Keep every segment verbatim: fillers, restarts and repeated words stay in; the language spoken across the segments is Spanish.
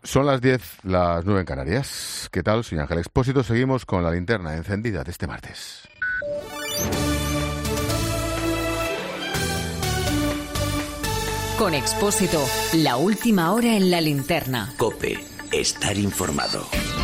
Son las diez, las nueve en Canarias. ¿Qué tal? Soy Ángel Expósito. Seguimos con la linterna encendida de este martes. Con Expósito, la última hora en la linterna. COPE, estar informado.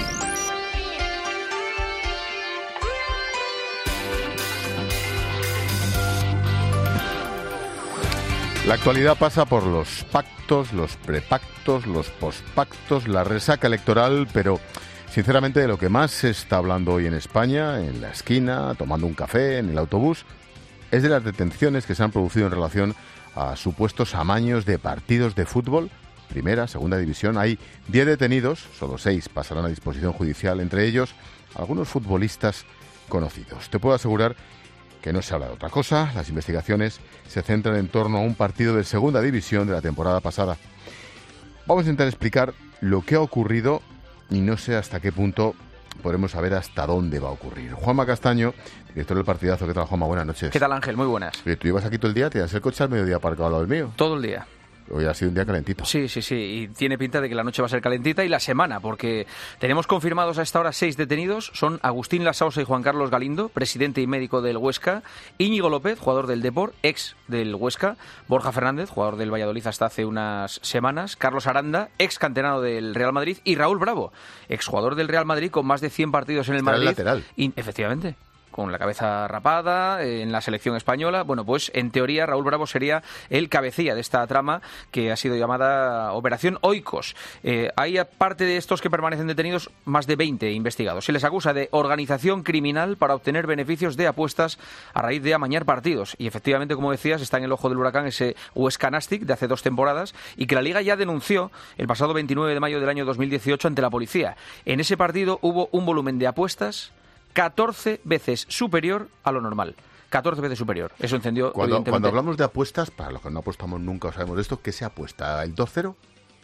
La actualidad pasa por los pactos, los prepactos, los pospactos, la resaca electoral, pero sinceramente de lo que más se está hablando hoy en España, en la esquina, tomando un café, en el autobús, es de las detenciones que se han producido en relación a supuestos amaños de partidos de fútbol. Primera, segunda división, hay diez detenidos, solo seis pasarán a disposición judicial, entre ellos algunos futbolistas conocidos. Te puedo asegurar que no se habla de otra cosa. Las investigaciones se centran en torno a un partido de segunda división de la temporada pasada. Vamos a intentar explicar lo que ha ocurrido y no sé hasta qué punto podremos saber hasta dónde va a ocurrir. Juanma Castaño, director del Partidazo. ¿Qué tal, Juanma? Buenas noches. ¿Qué tal, Ángel? Muy buenas. Oye, ¿tú llevas aquí todo el día? ¿Te das el coche al mediodía aparcado al lado del mío? Todo el día. Hoy ha sido un día calentito. Sí, sí, sí, y tiene pinta de que la noche va a ser calentita y la semana, porque tenemos confirmados a esta hora seis detenidos. Son Agustín Lasausa y Juan Carlos Galindo, presidente y médico del Huesca, Íñigo López, jugador del Depor, ex del Huesca, Borja Fernández, jugador del Valladolid hasta hace unas semanas, Carlos Aranda, ex canterano del Real Madrid, y Raúl Bravo, ex jugador del Real Madrid con más de cien partidos en el Está Madrid. el lateral. Y, efectivamente, con la cabeza rapada, en la selección española. Bueno, pues en teoría Raúl Bravo sería el cabecilla de esta trama que ha sido llamada Operación Oikos. Eh, hay, aparte de estos que permanecen detenidos, más de veinte investigados. Se les acusa de organización criminal para obtener beneficios de apuestas a raíz de amañar partidos. Y efectivamente, como decías, está en el ojo del huracán ese Huesca Nastic de hace dos temporadas y que la Liga ya denunció el pasado veintinueve de mayo del año dos mil dieciocho ante la policía. En ese partido hubo un volumen de apuestas catorce veces superior a lo normal. catorce veces superior. Eso encendió, Cuando, evidentemente. cuando hablamos de apuestas, para los que no apostamos nunca o sabemos de esto, ¿qué se apuesta? ¿El dos cero?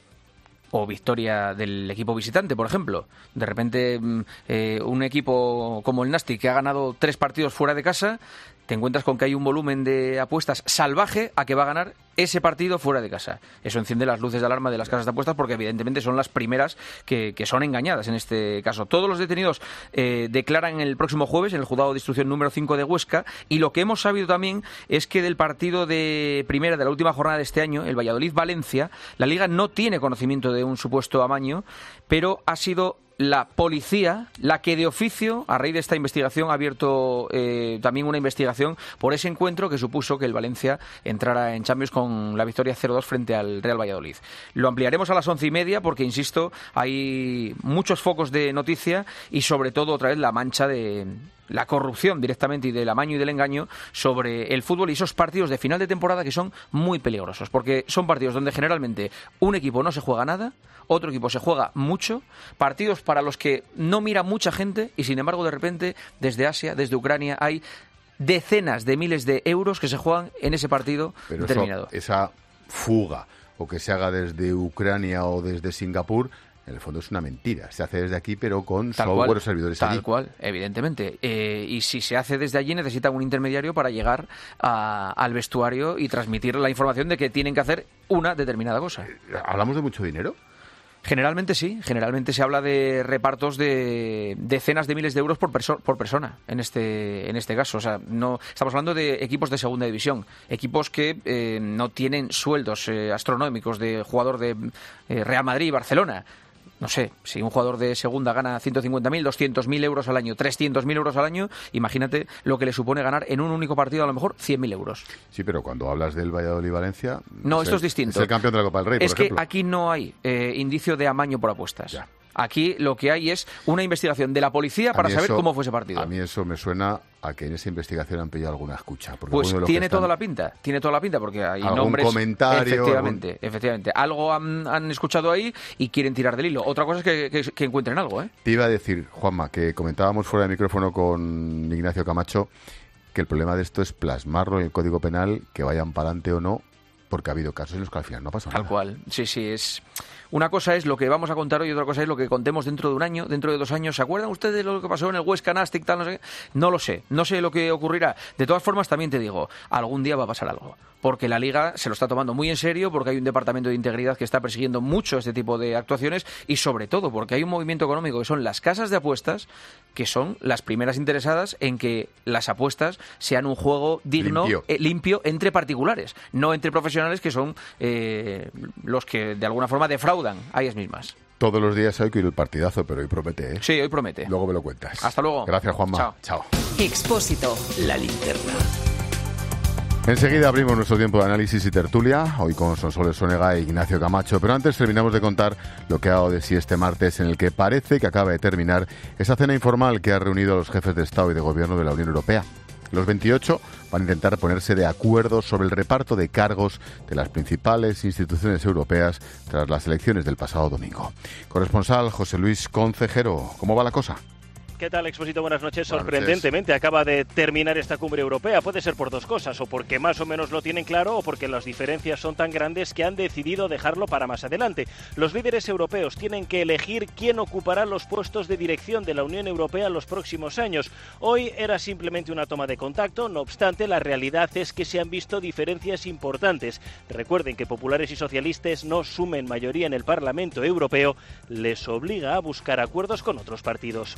O victoria del equipo visitante, por ejemplo. De repente, eh, un equipo como el Nastic, que ha ganado tres partidos fuera de casa, te encuentras con que hay un volumen de apuestas salvaje a que va a ganar ese partido fuera de casa. Eso enciende las luces de alarma de las casas de apuestas porque evidentemente son las primeras que, que son engañadas en este caso. Todos los detenidos eh, declaran el próximo jueves en el juzgado de instrucción número cinco de Huesca, y lo que hemos sabido también es que del partido de primera de la última jornada de este año, el Valladolid-Valencia, la Liga no tiene conocimiento de un supuesto amaño, pero ha sido la policía la que de oficio, a raíz de esta investigación, ha abierto eh, también una investigación por ese encuentro que supuso que el Valencia entrara en Champions con la victoria cero dos frente al Real Valladolid. Lo ampliaremos a las once y media porque, insisto, hay muchos focos de noticia y sobre todo otra vez la mancha de la corrupción directamente y del amaño y del engaño sobre el fútbol y esos partidos de final de temporada que son muy peligrosos, porque son partidos donde generalmente un equipo no se juega nada, otro equipo se juega mucho, partidos para los que no mira mucha gente y sin embargo de repente desde Asia, desde Ucrania hay decenas de miles de euros que se juegan en ese partido Pero determinado. Eso, esa fuga o que se haga desde Ucrania o desde Singapur, en el fondo es una mentira. Se hace desde aquí, pero con Tal software cual, o servidores tal allí. cual, evidentemente. Eh, y si se hace desde allí, necesita un intermediario para llegar a, al vestuario y transmitir la información de que tienen que hacer una determinada cosa. ¿Hablamos de mucho dinero? Generalmente sí, generalmente se habla de repartos de decenas de miles de euros por, perso- por persona en este en este caso. O sea, no estamos hablando de equipos de segunda división, equipos que eh, no tienen sueldos eh, astronómicos de jugador de eh, Real Madrid y Barcelona. No sé, si un jugador de segunda gana ciento cincuenta mil, doscientos mil euros al año, trescientos mil euros al año, imagínate lo que le supone ganar en un único partido a lo mejor cien mil euros. Sí, pero cuando hablas del Valladolid-Valencia... No, es esto el, es distinto. Es el campeón de la Copa del Rey, Es por que ejemplo. aquí no hay eh, indicio de amaño por apuestas. Ya. Aquí lo que hay es una investigación de la policía A para mí saber eso- cómo fue ese partido. A mí eso me suena a que en esa investigación han pillado alguna escucha. porque Pues algunos de los tiene que están- toda la pinta, tiene toda la pinta porque hay Algún nombres. comentario, Efectivamente, efectivamente. Algo han, han escuchado ahí y quieren tirar del hilo. Otra cosa es que, que- que encuentren algo, ¿eh? Te iba a decir, Juanma, que comentábamos fuera de micrófono con Ignacio Camacho que el problema de esto es plasmarlo en el Código Penal, que vayan para adelante o no, porque ha habido casos en los que al final no pasa nada. Tal cual. Sí, sí, es Una cosa es lo que vamos a contar hoy y otra cosa es lo que contemos dentro de un año, dentro de dos años. ¿Se acuerdan ustedes de lo que pasó en el Huesca Nastic, tal, no sé qué? No lo sé, no sé lo que ocurrirá. De todas formas, también te digo, algún día va a pasar algo. Porque la Liga se lo está tomando muy en serio, porque hay un departamento de integridad que está persiguiendo mucho este tipo de actuaciones y sobre todo porque hay un movimiento económico que son las casas de apuestas, que son las primeras interesadas en que las apuestas sean un juego digno, limpio, eh, limpio entre particulares, no entre profesionales que son eh, los que de alguna forma defraudan a ellas mismas. Todos los días hay que ir el partidazo, pero hoy promete, ¿eh? Sí, hoy promete. Luego me lo cuentas. Hasta luego. Gracias, Juanma. Chao. Chao. Expósito. La linterna. Enseguida abrimos nuestro tiempo de análisis y tertulia, hoy con Sonsoles Sonega e Ignacio Camacho, pero antes terminamos de contar lo que ha dado de sí este martes, en el que parece que acaba de terminar esa cena informal que ha reunido a los jefes de Estado y de Gobierno de la Unión Europea. Los veintiocho van a intentar ponerse de acuerdo sobre el reparto de cargos de las principales instituciones europeas tras las elecciones del pasado domingo. Corresponsal José Luis Concejero, ¿cómo va la cosa? ¿Qué tal, Expósito? Buenas noches. Buenas Sorprendentemente noches. Acaba de terminar esta cumbre europea. Puede ser por dos cosas, o porque más o menos lo tienen claro, o porque las diferencias son tan grandes que han decidido dejarlo para más adelante. Los líderes europeos tienen que elegir quién ocupará los puestos de dirección de la Unión Europea en los próximos años. Hoy era simplemente una toma de contacto, no obstante, la realidad es que se han visto diferencias importantes. Recuerden que populares y socialistas no sumen mayoría en el Parlamento Europeo, les obliga a buscar acuerdos con otros partidos.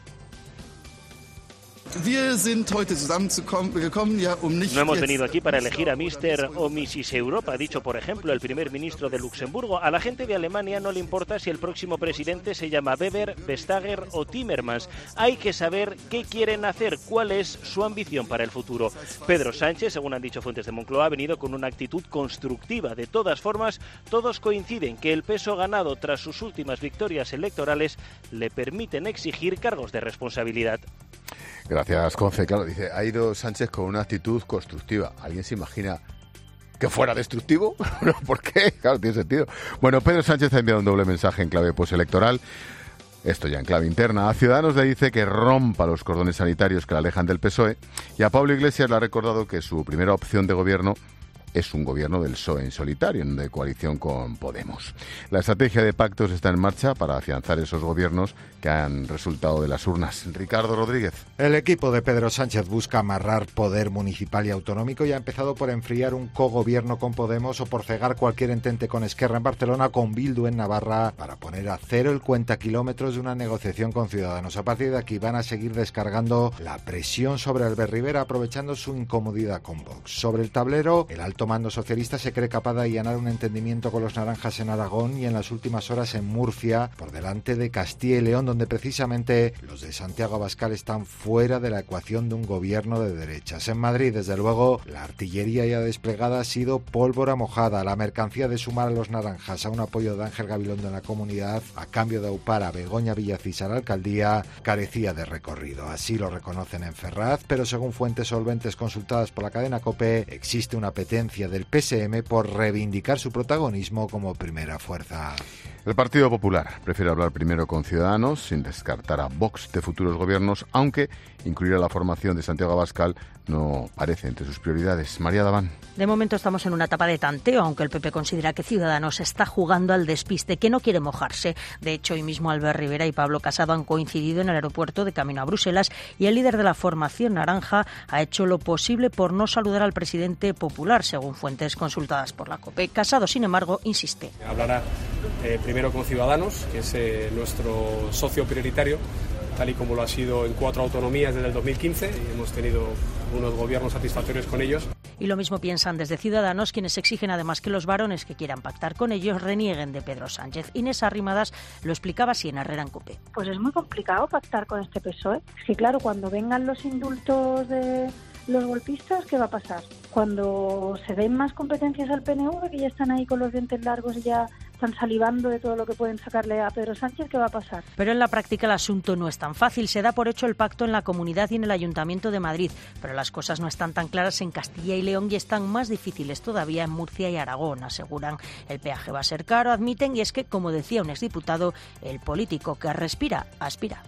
No hemos venido aquí para elegir a mister o missis Europa, ha dicho, por ejemplo, el primer ministro de Luxemburgo. A la gente de Alemania no le importa si el próximo presidente se llama Weber, Vestager o Timmermans. Hay que saber qué quieren hacer, cuál es su ambición para el futuro. Pedro Sánchez, según han dicho fuentes de Moncloa, ha venido con una actitud constructiva. De todas formas, todos coinciden que el peso ganado tras sus últimas victorias electorales le permiten exigir cargos de responsabilidad. Gracias, Conce. Claro, dice, ha ido Sánchez con una actitud constructiva. ¿Alguien se imagina que fuera destructivo? ¿Por qué? Claro, tiene sentido. Bueno, Pedro Sánchez ha enviado un doble mensaje en clave postelectoral. Esto ya en clave interna. A Ciudadanos le dice que rompa los cordones sanitarios que la alejan del P S O E. Y a Pablo Iglesias le ha recordado que su primera opción de gobierno es un gobierno del P S O E en solitario, en de coalición con Podemos. La estrategia de pactos está en marcha para afianzar esos gobiernos que han resultado de las urnas. Ricardo Rodríguez. El equipo de Pedro Sánchez busca amarrar poder municipal y autonómico y ha empezado por enfriar un cogobierno con Podemos o por cegar cualquier entente con Esquerra en Barcelona, con Bildu en Navarra, para poner a cero el cuentakilómetros de una negociación con Ciudadanos. A partir de aquí van a seguir descargando la presión sobre Albert Rivera, aprovechando su incomodidad con Vox. Sobre el tablero, el alto mando socialista se cree capaz de allanar un entendimiento con los naranjas en Aragón y en las últimas horas en Murcia, por delante de Castilla y León, donde precisamente los de Santiago Abascal están fuera de la ecuación de un gobierno de derechas. En Madrid, desde luego, la artillería ya desplegada ha sido pólvora mojada. La mercancía de sumar a los naranjas a un apoyo de Ángel Gabilondo en la comunidad, a cambio de aupar a Begoña Villacís a la alcaldía, carecía de recorrido. Así lo reconocen en Ferraz, pero según fuentes solventes consultadas por la cadena COPE, existe una apetencia del P S M por reivindicar su protagonismo como primera fuerza. El Partido Popular prefiere hablar primero con Ciudadanos, sin descartar a Vox de futuros gobiernos, aunque incluir a la formación de Santiago Abascal no parece entre sus prioridades. María Daván. De momento estamos en una etapa de tanteo, aunque el P P considera que Ciudadanos está jugando al despiste, que no quiere mojarse. De hecho, hoy mismo Albert Rivera y Pablo Casado han coincidido en el aeropuerto de camino a Bruselas y el líder de la formación naranja ha hecho lo posible por no saludar al presidente popular, según fuentes consultadas por la COPE. Casado, sin embargo, insiste. Hablará eh, primero con Ciudadanos, que es eh, nuestro socio prioritario, tal y como lo ha sido en cuatro autonomías desde el dos mil quince, y hemos tenido unos gobiernos satisfactorios con ellos. Y lo mismo piensan desde Ciudadanos, quienes exigen además que los varones que quieran pactar con ellos renieguen de Pedro Sánchez. Inés Arrimadas lo explicaba así en Herrera en COPE. Pues es muy complicado pactar con este P S O E. Es que claro, cuando vengan los indultos de los golpistas, ¿qué va a pasar? Cuando se den más competencias al P N V, que ya están ahí con los dientes largos y ya están salivando de todo lo que pueden sacarle a Pedro Sánchez, ¿qué va a pasar? Pero en la práctica el asunto no es tan fácil. Se da por hecho el pacto en la Comunidad y en el Ayuntamiento de Madrid, pero las cosas no están tan claras en Castilla y León y están más difíciles todavía en Murcia y Aragón, aseguran. El peaje va a ser caro, admiten, y es que, como decía un exdiputado, el político que respira, aspira.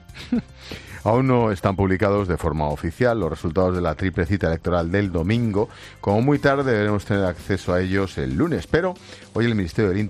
Aún no están publicados de forma oficial los resultados de la triple cita electoral del domingo. Como muy tarde deberemos tener acceso a ellos el lunes, pero hoy el Ministerio del Interior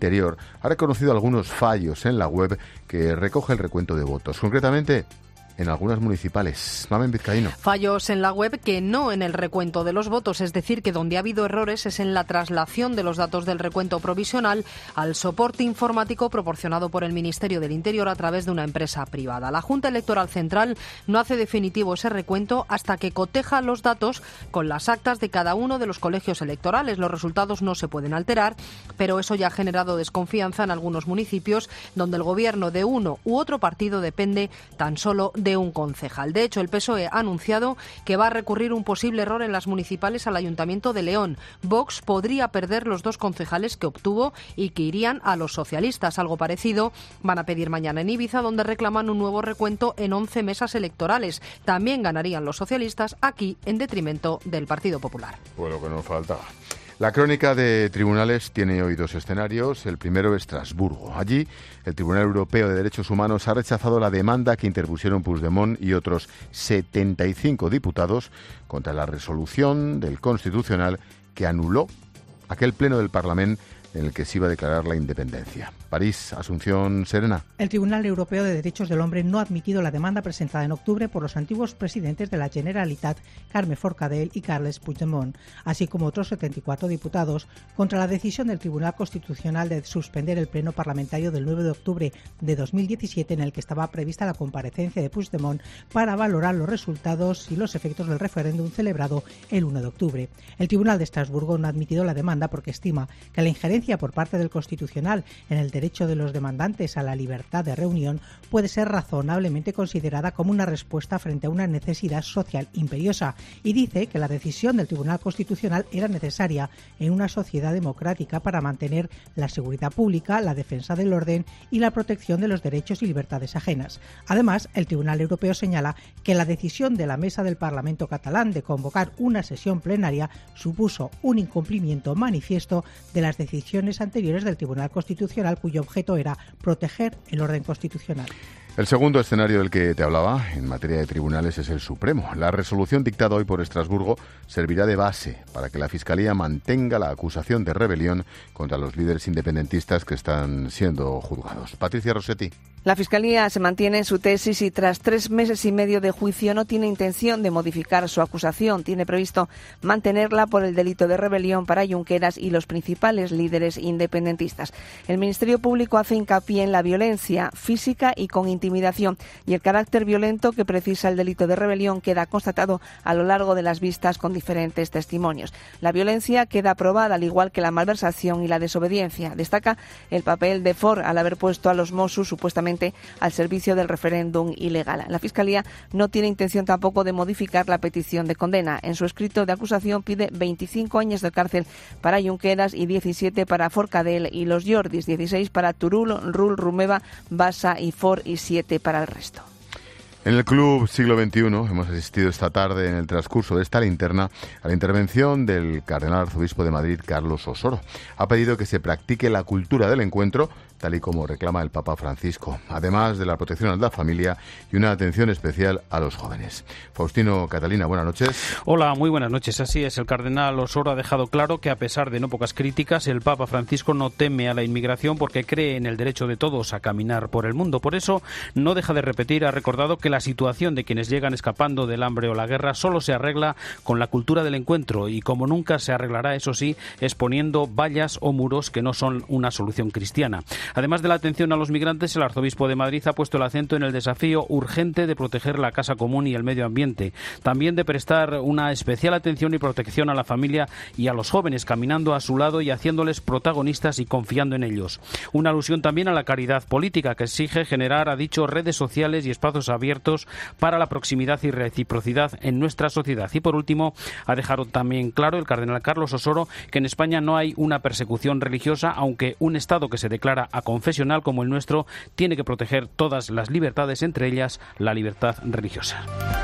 ha reconocido algunos fallos en la web que recoge el recuento de votos. Concretamente, en algunas municipales. Mamen Vizcaíno. Fallos en la web que no en el recuento de los votos, es decir, que donde ha habido errores es en la traslación de los datos del recuento provisional al soporte informático proporcionado por el Ministerio del Interior a través de una empresa privada. La Junta Electoral Central no hace definitivo ese recuento hasta que coteja los datos con las actas de cada uno de los colegios electorales. Los resultados no se pueden alterar, pero eso ya ha generado desconfianza en algunos municipios donde el gobierno de uno u otro partido depende tan solo de un concejal. De hecho, el P S O E ha anunciado que va a recurrir un posible error en las municipales al Ayuntamiento de León. Vox podría perder los dos concejales que obtuvo y que irían a los socialistas. Algo parecido van a pedir mañana en Ibiza, donde reclaman un nuevo recuento en once mesas electorales. También ganarían los socialistas aquí en detrimento del Partido Popular. Pues lo que nos faltaba. La crónica de tribunales tiene hoy dos escenarios. El primero es Estrasburgo. Allí, el Tribunal Europeo de Derechos Humanos ha rechazado la demanda que interpusieron Puigdemont y otros setenta y cinco diputados contra la resolución del Constitucional que anuló aquel pleno del Parlamento en el que se iba a declarar la independencia. París, Asunción Serena. El Tribunal Europeo de Derechos del Hombre no ha admitido la demanda presentada en octubre por los antiguos presidentes de la Generalitat, Carme Forcadell y Carles Puigdemont, así como otros setenta y cuatro diputados, contra la decisión del Tribunal Constitucional de suspender el pleno parlamentario del nueve de octubre de dos mil diecisiete, en el que estaba prevista la comparecencia de Puigdemont para valorar los resultados y los efectos del referéndum celebrado el uno de octubre. El Tribunal de Estrasburgo no ha admitido la demanda porque estima que la injerencia por parte del Constitucional en el derecho de los demandantes a la libertad de reunión puede ser razonablemente considerada como una respuesta frente a una necesidad social imperiosa, y dice que la decisión del Tribunal Constitucional era necesaria en una sociedad democrática para mantener la seguridad pública, la defensa del orden y la protección de los derechos y libertades ajenas. Además, el Tribunal Europeo señala que la decisión de la Mesa del Parlamento catalán de convocar una sesión plenaria supuso un incumplimiento manifiesto de las decisiones anteriores del Tribunal Constitucional, cuyo objeto era proteger el orden constitucional. El segundo escenario del que te hablaba en materia de tribunales es el Supremo. La resolución dictada hoy por Estrasburgo servirá de base para que la Fiscalía mantenga la acusación de rebelión contra los líderes independentistas que están siendo juzgados. Patricia Rossetti. La Fiscalía se mantiene en su tesis y tras tres meses y medio de juicio no tiene intención de modificar su acusación. Tiene previsto mantenerla por el delito de rebelión para Junqueras y los principales líderes independentistas. El Ministerio Público hace hincapié en la violencia física y con intimidación, y el carácter violento que precisa el delito de rebelión queda constatado a lo largo de las vistas con diferentes testimonios. La violencia queda probada, al igual que la malversación y la desobediencia. Destaca el papel de Ford al haber puesto a los Mossos supuestamente al servicio del referéndum ilegal. La Fiscalía no tiene intención tampoco de modificar la petición de condena. En su escrito de acusación pide veinticinco años de cárcel para Junqueras y diecisiete para Forcadell y los Jordis, dieciséis para Turull, Rull, Rumeva, Bassa y Ford y siete para el resto. En el Club Siglo veintiuno hemos asistido esta tarde, en el transcurso de esta linterna, a la intervención del cardenal arzobispo de Madrid, Carlos Osoro. Ha pedido que se practique la cultura del encuentro, tal y como reclama el Papa Francisco, además de la protección a la familia y una atención especial a los jóvenes. Faustino Catalina, buenas noches. Hola, muy buenas noches. Así es, el cardenal Osoro ha dejado claro que, a pesar de no pocas críticas, el Papa Francisco no teme a la inmigración porque cree en el derecho de todos a caminar por el mundo. Por eso, no deja de repetir, ha recordado que la situación de quienes llegan escapando del hambre o la guerra solo se arregla con la cultura del encuentro, y como nunca se arreglará, eso sí, exponiendo vallas o muros que no son una solución cristiana. Además de la atención a los migrantes, el arzobispo de Madrid ha puesto el acento en el desafío urgente de proteger la casa común y el medio ambiente. También de prestar una especial atención y protección a la familia y a los jóvenes, caminando a su lado y haciéndoles protagonistas y confiando en ellos. Una alusión también a la caridad política, que exige generar, ha dicho, redes sociales y espacios abiertos para la proximidad y reciprocidad en nuestra sociedad. Y por último, ha dejado también claro el cardenal Carlos Osoro que en España no hay una persecución religiosa, aunque un Estado que se declara aconfesional como el nuestro tiene que proteger todas las libertades, entre ellas la libertad religiosa.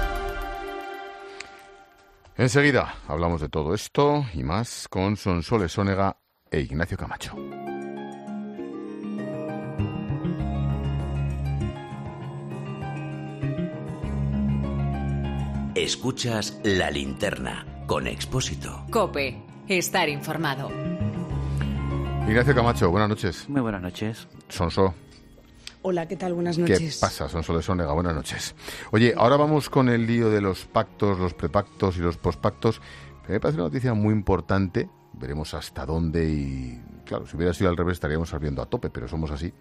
Enseguida hablamos de todo esto y más con Sonsoles Sónega e Ignacio Camacho. Escuchas La Linterna con Expósito. COPE. Estar informado. Ignacio Camacho, buenas noches. Muy buenas noches. Sonso. Hola, ¿qué tal? Buenas noches. ¿Qué pasa, Sonso de Sónega? Buenas noches. Oye, ahora vamos con el lío de los pactos, los prepactos y los pospactos. Me parece una noticia muy importante. Veremos hasta dónde y... Claro, si hubiera sido al revés estaríamos saliendo a tope, pero somos así.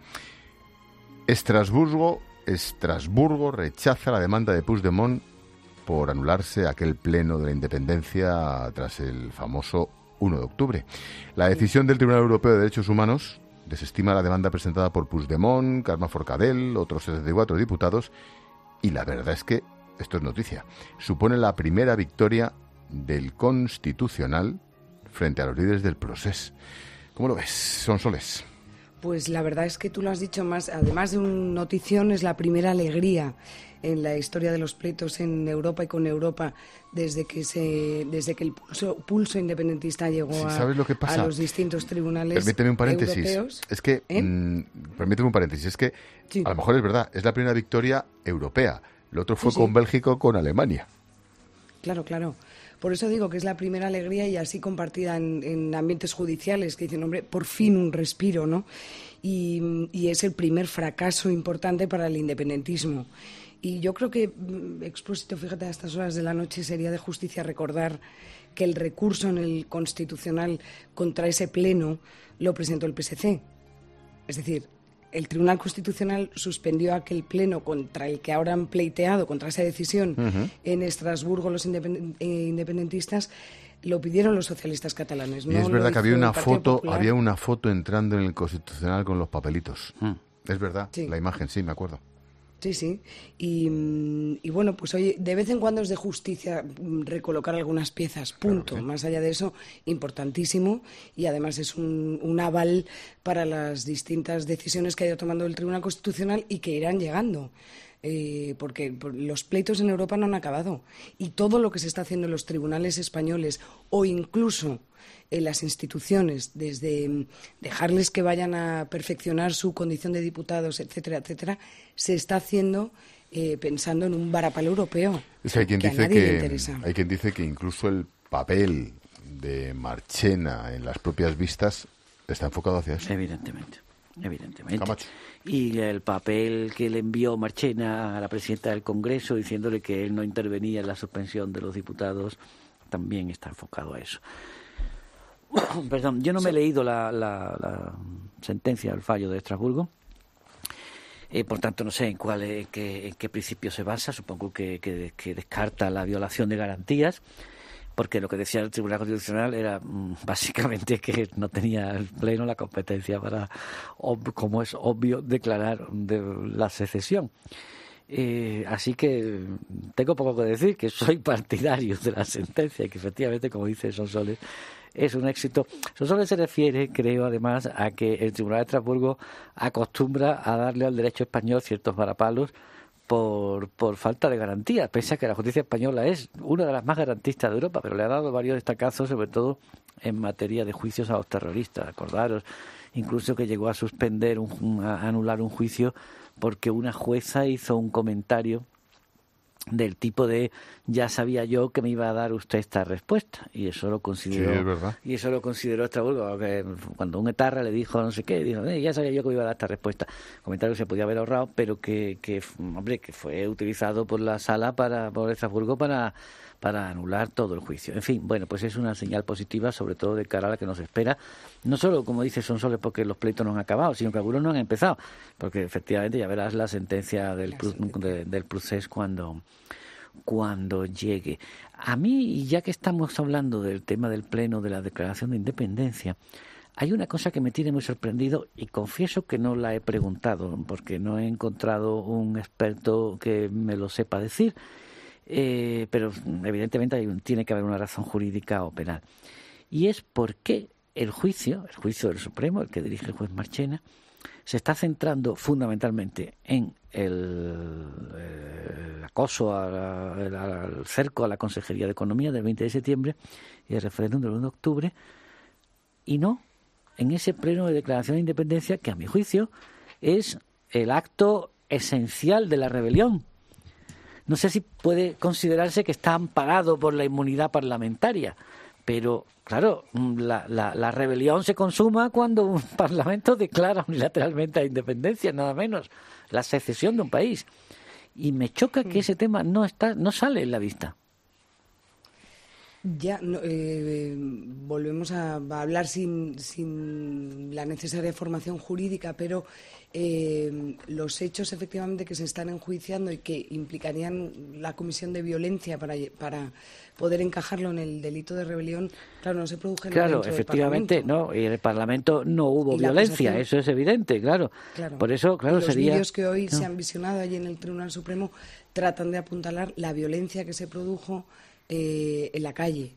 Estrasburgo, Estrasburgo rechaza la demanda de Puigdemont por anularse aquel pleno de la independencia tras el famoso uno de octubre. La decisión del Tribunal Europeo de Derechos Humanos desestima la demanda presentada por Puigdemont, Carme Forcadell, otros setenta y cuatro diputados, y la verdad es que, esto es noticia, supone la primera victoria del Constitucional frente a los líderes del Procés. ¿Cómo lo ves, Sonsoles? Pues la verdad es que tú lo has dicho más, además de una notición, es la primera alegría en la historia de los pleitos en Europa y con Europa desde que se desde que el pulso, pulso independentista llegó sí, a, ¿sabes lo que pasa? a los distintos tribunales Permíteme un paréntesis. europeos. Es que, ¿Eh? mmm, permíteme un paréntesis, es que sí. a lo mejor es verdad, es la primera victoria europea. Lo otro fue sí, con sí. Bélgica, con Alemania. Claro, claro. Por eso digo que es la primera alegría y así compartida en, en ambientes judiciales, que dicen, hombre, por fin un respiro, ¿no? Y, y es el primer fracaso importante para el independentismo. Y yo creo que, Expósito, fíjate, a estas horas de la noche sería de justicia recordar que el recurso en el Constitucional contra ese pleno lo presentó el P S C. Es decir, el Tribunal Constitucional suspendió aquel pleno contra el que ahora han pleiteado, contra esa decisión uh-huh. en Estrasburgo los independ- eh, independentistas, lo pidieron los socialistas catalanes. Y no es verdad que había una foto, Popular. había una foto entrando en el Constitucional con los papelitos. Mm. Es verdad, sí. La imagen, sí, me acuerdo. Sí, sí. Y, y bueno, pues oye, de vez en cuando es de justicia recolocar algunas piezas, punto. Claro, ¿sí? Más allá de eso, importantísimo. Y además es un, un aval para las distintas decisiones que ha ido tomando el Tribunal Constitucional y que irán llegando. Eh, porque los pleitos en Europa no han acabado. Y todo lo que se está haciendo en los tribunales españoles o incluso en las instituciones, desde dejarles que vayan a perfeccionar su condición de diputados, etcétera, etcétera, se está haciendo eh, pensando en un varapalo europeo. Es hay quien que dice a nadie que le interesa. Hay quien dice que incluso el papel de Marchena en las propias vistas está enfocado hacia eso. Evidentemente, evidentemente. Camacho. Y el papel que le envió Marchena a la presidenta del Congreso diciéndole que él no intervenía en la suspensión de los diputados también está enfocado a eso. Perdón, yo no me he leído la, la, la sentencia, el fallo de Estrasburgo, eh, por tanto no sé en cuál, en qué, en qué principio se basa. Supongo que, que, que descarta la violación de garantías, porque lo que decía el Tribunal Constitucional era mmm, básicamente que no tenía el Pleno la competencia para, ob, como es obvio, declarar de la secesión. Eh, así que tengo poco que decir, que soy partidario de la sentencia y que efectivamente, como dice Sonsoles, es un éxito. Sonsoles se refiere, creo, además, a que el Tribunal de Estrasburgo acostumbra a darle al derecho español ciertos varapalos por, por falta de garantía, pese a que la justicia española es una de las más garantistas de Europa, pero le ha dado varios destacazos, sobre todo en materia de juicios a los terroristas. Acordaros, incluso que llegó a suspender, un, a anular un juicio porque una jueza hizo un comentario del tipo de ya sabía yo que me iba a dar usted esta respuesta, y eso lo consideró sí, es verdad. y eso lo consideró Estrasburgo, que cuando un etarra le dijo no sé qué, dijo eh, ya sabía yo que me iba a dar esta respuesta, comentario que se podía haber ahorrado, pero que, que hombre que fue utilizado por la sala para por Estrasburgo para para anular todo el juicio. En fin, bueno, pues es una señal positiva, sobre todo de cara a la que nos espera, no solo, como dice Sonsoles, porque los pleitos no han acabado, sino que algunos no han empezado, porque efectivamente ya verás la sentencia del, de, del procés cuando, cuando llegue. A mí, ya que estamos hablando del tema del pleno de la Declaración de Independencia, hay una cosa que me tiene muy sorprendido y confieso que no la he preguntado, porque no he encontrado un experto que me lo sepa decir. Eh, pero evidentemente hay un, tiene que haber una razón jurídica o penal, y es por qué el juicio, el juicio del Supremo, el que dirige el juez Marchena, se está centrando fundamentalmente en el, el acoso a la, el, al cerco a la Consejería de Economía del veinte de septiembre y el referéndum del uno de octubre, y no en ese pleno de declaración de independencia que, a mi juicio, es el acto esencial de la rebelión. No sé si puede considerarse que está amparado por la inmunidad parlamentaria, Pero, claro, la, la, la rebelión se consuma cuando un parlamento declara unilateralmente la independencia, nada menos, la secesión de un país. Y me choca que ese tema no está, no sale en la vista. Ya, no, eh, volvemos a, a hablar sin, sin la necesaria formación jurídica, pero eh, los hechos efectivamente que se están enjuiciando y que implicarían la comisión de violencia para, para poder encajarlo en el delito de rebelión, claro, no se produjeron Claro, dentro efectivamente, del Parlamento. no, y en el Parlamento no hubo violencia, acusación... eso es evidente, claro. claro. Por eso, claro, los sería... Los vídeos que hoy no. se han visionado allí en el Tribunal Supremo tratan de apuntalar la violencia que se produjo Eh, en la calle.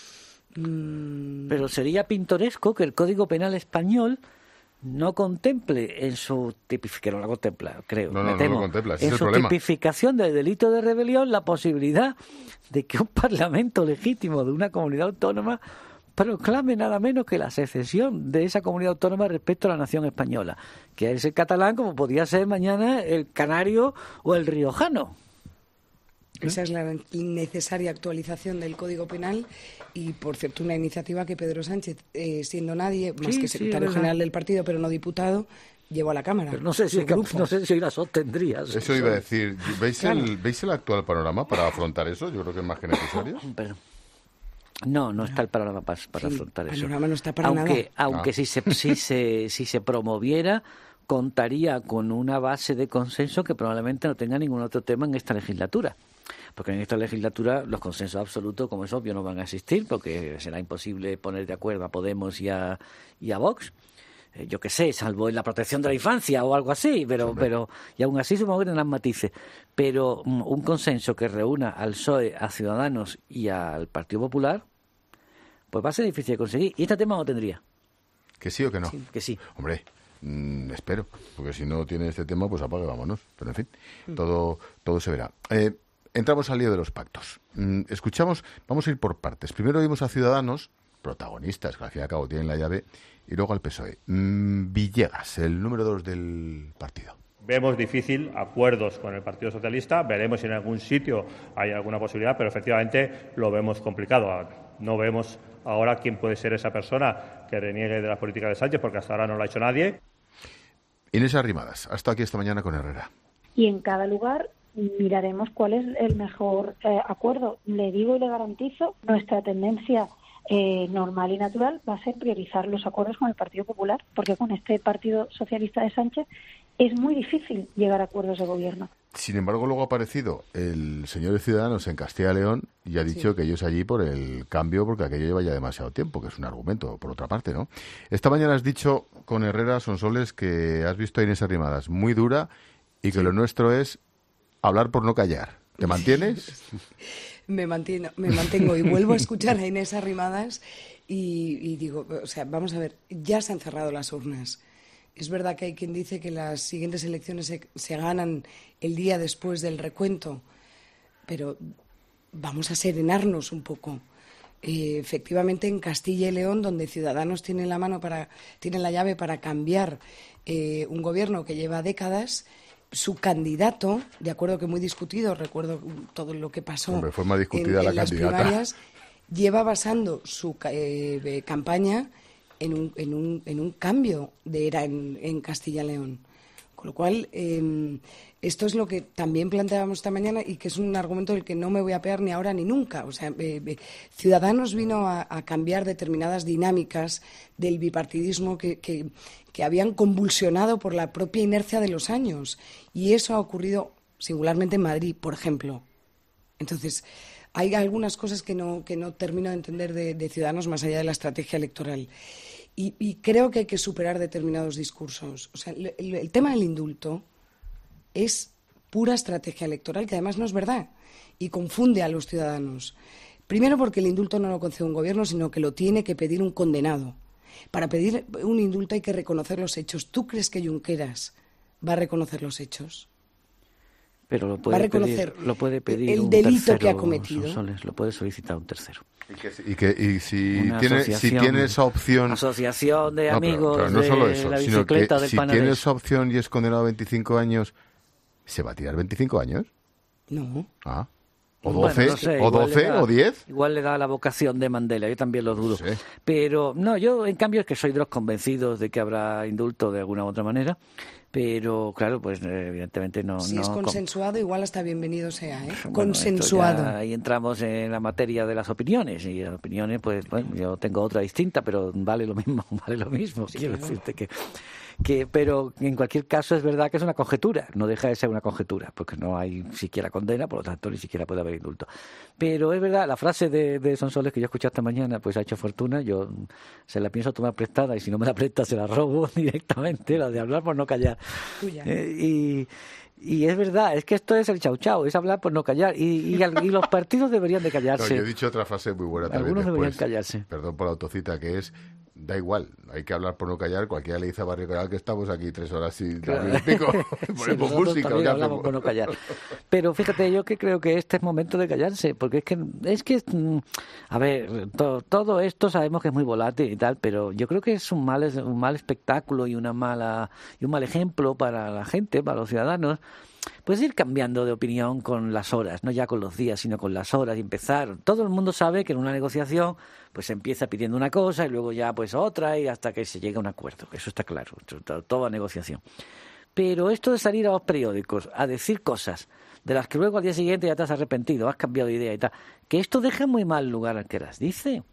Mm. Pero sería pintoresco que el Código Penal español no contemple en su tipificación, no la contempla, creo, no, no, me temo, no lo contempla, ese en es el su problema. tipificación del delito de rebelión la posibilidad de que un parlamento legítimo de una comunidad autónoma proclame nada menos que la secesión de esa comunidad autónoma respecto a la nación española, que es el catalán como podía ser mañana el canario o el riojano. Esa es la necesaria actualización del Código Penal y, por cierto, una iniciativa que Pedro Sánchez, eh, siendo nadie, más sí, que secretario sí, general del partido, pero no diputado, llevó a la Cámara. Pero no sé si, no sé si hoy la sostendrías. Eso iba a decir. ¿Veis, claro. el, ¿Veis el actual panorama para afrontar eso? Yo creo que es más que necesario. Pero, no, no está el panorama para, para sí, afrontar eso. El panorama no está para aunque, nada. Aunque ah. si, se, si, se, si se promoviera, contaría con una base de consenso que probablemente no tenga ningún otro tema en esta legislatura. Porque en esta legislatura los consensos absolutos, como es obvio, no van a existir, porque será imposible poner de acuerdo a Podemos y a, y a Vox. Eh, yo qué sé, salvo en la protección de la infancia o algo así, pero, pero y aún así supongo que tendrán matices. Pero um, un consenso que reúna al P S O E, a Ciudadanos y al Partido Popular, pues va a ser difícil de conseguir. Y este tema no tendría. ¿Que sí o que no? Sí, que sí. Hombre, mmm, espero, porque si no tiene este tema, pues apague, vámonos. Pero en fin, todo, todo se verá. Eh, entramos al lío de los pactos. Mm, escuchamos, vamos a ir por partes. Primero oímos a Ciudadanos, protagonistas, que al fin y al cabo tienen la llave, y luego al P S O E. Mm, Villegas, el número dos del partido. Vemos difícil acuerdos con el Partido Socialista, veremos si en algún sitio hay alguna posibilidad, pero efectivamente lo vemos complicado. No vemos ahora quién puede ser esa persona que reniegue de la política de Sánchez, porque hasta ahora no lo ha hecho nadie. Inés Arrimadas, hasta aquí esta mañana con Herrera. Y en cada lugar miraremos cuál es el mejor eh, acuerdo. Le digo y le garantizo, nuestra tendencia eh, normal y natural va a ser priorizar los acuerdos con el Partido Popular, porque con este Partido Socialista de Sánchez es muy difícil llegar a acuerdos de gobierno. Sin embargo, luego ha aparecido el señor de Ciudadanos en Castilla y León y ha dicho sí. que ellos allí por el cambio, porque aquello lleva ya demasiado tiempo, que es un argumento, por otra parte, ¿no? Esta mañana has dicho con Herrera Sonsoles que has visto a Inés Arrimadas muy dura y que sí. lo nuestro es hablar por no callar. ¿Te mantienes? me, mantieno, me mantengo y vuelvo a escuchar a Inés Arrimadas y, y digo, o sea, vamos a ver, ya se han cerrado las urnas. Es verdad que hay quien dice que las siguientes elecciones se, se ganan el día después del recuento, pero vamos a serenarnos un poco. Eh, efectivamente, en Castilla y León, donde Ciudadanos tienen la mano para, tienen la llave para cambiar eh, un gobierno que lleva décadas, su candidato, de acuerdo que muy discutido, recuerdo todo lo que pasó Hombre, fue más discutida en, la en las candidata. primarias, lleva basando su eh, campaña En un, en, un, en un cambio de era en, en Castilla y León. Con lo cual, eh, esto es lo que también planteábamos esta mañana y que es un argumento del que no me voy a pegar ni ahora ni nunca. O sea, eh, eh, Ciudadanos vino a, a cambiar determinadas dinámicas del bipartidismo que, que, que habían convulsionado por la propia inercia de los años. Y eso ha ocurrido singularmente en Madrid, por ejemplo. Entonces, hay algunas cosas que no, que no termino de entender de, de Ciudadanos más allá de la estrategia electoral. Y, y creo que hay que superar determinados discursos. O sea, el, el, el tema del indulto es pura estrategia electoral, que además no es verdad, y confunde a los ciudadanos. Primero porque el indulto no lo concede un gobierno, sino que lo tiene que pedir un condenado. Para pedir un indulto hay que reconocer los hechos. ¿Tú crees que Junqueras va a reconocer los hechos? Pero lo puede va a reconocer pedir, lo puede pedir el un delito tercero, que ha cometido. Sonsoles, lo puede solicitar un tercero. Y, que, y, que, y si, tiene, si asociación- tiene esa opción... Asociación de No, pero- amigos pero no solo de eso, la sino que bicicleta del si Panadés. tiene esa opción y es condenado a veinticinco años, ¿se va a tirar veinticinco años? No. Ah, O doce, bueno, no sé, o doce, da, o diez. Igual le da la vocación de Mandela, yo también lo dudo. Sí. Pero no, yo en cambio es que soy de los convencidos de que habrá indulto de alguna u otra manera. Pero claro, pues evidentemente no... Si no, es consensuado, igual hasta bienvenido sea, ¿eh? Bueno, consensuado. Ya, ahí entramos en la materia de las opiniones. Y las opiniones, pues bueno, yo tengo otra distinta, pero vale lo mismo, vale lo mismo. Sí, quiero claro. decirte que... Que, pero en cualquier caso es verdad que es una conjetura, no deja de ser una conjetura, porque no hay siquiera condena, por lo tanto ni siquiera puede haber indulto. Pero es verdad, la frase de, de Sonsoles que yo escuché esta mañana, pues ha hecho fortuna, yo se la pienso tomar prestada y si no me la presta se la robo directamente, la de hablar por no callar. Eh, y... Y es verdad, es que esto es el chau chau, es hablar por no callar. Y, y, y los partidos deberían de callarse. No, yo he dicho otra frase muy buena también. Algunos después, deberían callarse. Perdón por la autocita, que es, da igual, hay que hablar por no callar. Cualquiera le dice a Barrio Coral que estamos aquí tres horas y claro. y pico. Ponemos sí, música. También hablamos por no callar. Pero fíjate, yo que creo que este es momento de callarse, porque es que, es que a ver, to, todo esto sabemos que es muy volátil y tal, pero yo creo que es un mal, un mal espectáculo y, una mala, y un mal ejemplo para la gente, para los ciudadanos. Puedes ir cambiando de opinión con las horas, no ya con los días, sino con las horas y empezar. Todo el mundo sabe que en una negociación pues se empieza pidiendo una cosa y luego ya pues otra y hasta que se llega a un acuerdo. Eso está claro, toda negociación. Pero esto de salir a los periódicos a decir cosas de las que luego al día siguiente ya te has arrepentido, has cambiado de idea y tal, que esto deja muy mal lugar al que las dice.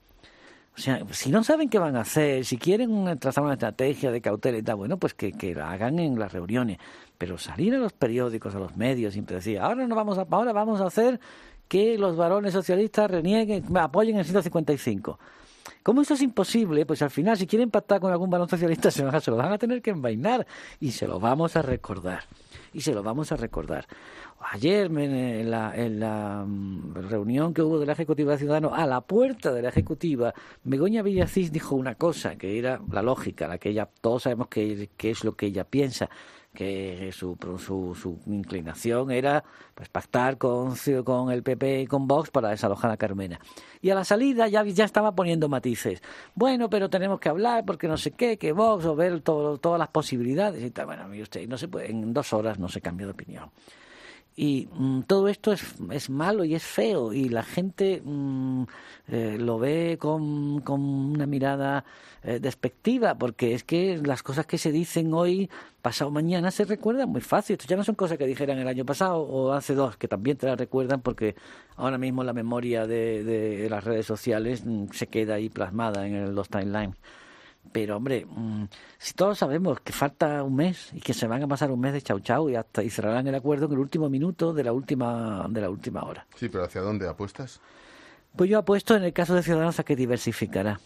O sea, si no saben qué van a hacer, si quieren trazar una estrategia de cautela y tal, bueno, pues que, que la hagan en las reuniones. Pero salir a los periódicos, a los medios, siempre decir, ahora no vamos a, ahora vamos a hacer que los varones socialistas renieguen, apoyen el ciento cincuenta y cinco. Como eso es imposible, pues al final, si quieren pactar con algún varón socialista, se, van, se lo van a tener que envainar y se lo vamos a recordar. Y se lo vamos a recordar. Ayer, en la, en la reunión que hubo de la Ejecutiva de Ciudadanos, a la puerta de la Ejecutiva, Begoña Villacís dijo una cosa, que era la lógica, la que ella, todos sabemos que, que es lo que ella piensa, que su, su, su inclinación era pues pactar con, con el P P y con Vox para desalojar a Carmena. Y a la salida ya, ya estaba poniendo matices. Bueno, pero tenemos que hablar porque no sé qué, que Vox, o ver todo, todas las posibilidades y tal. Bueno, mire usted, no se puede, en dos horas no se cambia de opinión. Y mmm, todo esto es, es malo y es feo y la gente mmm, eh, lo ve con, con una mirada eh, despectiva, porque es que las cosas que se dicen hoy, pasado mañana, se recuerdan muy fácil. Esto ya no son cosas que dijeran el año pasado o hace dos, que también te las recuerdan, porque ahora mismo la memoria de, de, de las redes sociales mmm, se queda ahí plasmada en el, los timelines. Pero, hombre, mmm, si todos sabemos que falta un mes y que se van a pasar un mes de chau chau y hasta y cerrarán el acuerdo en el último minuto de la última de la última hora. Sí, pero ¿hacia dónde apuestas? Pues yo apuesto en el caso de Ciudadanos a que diversificará.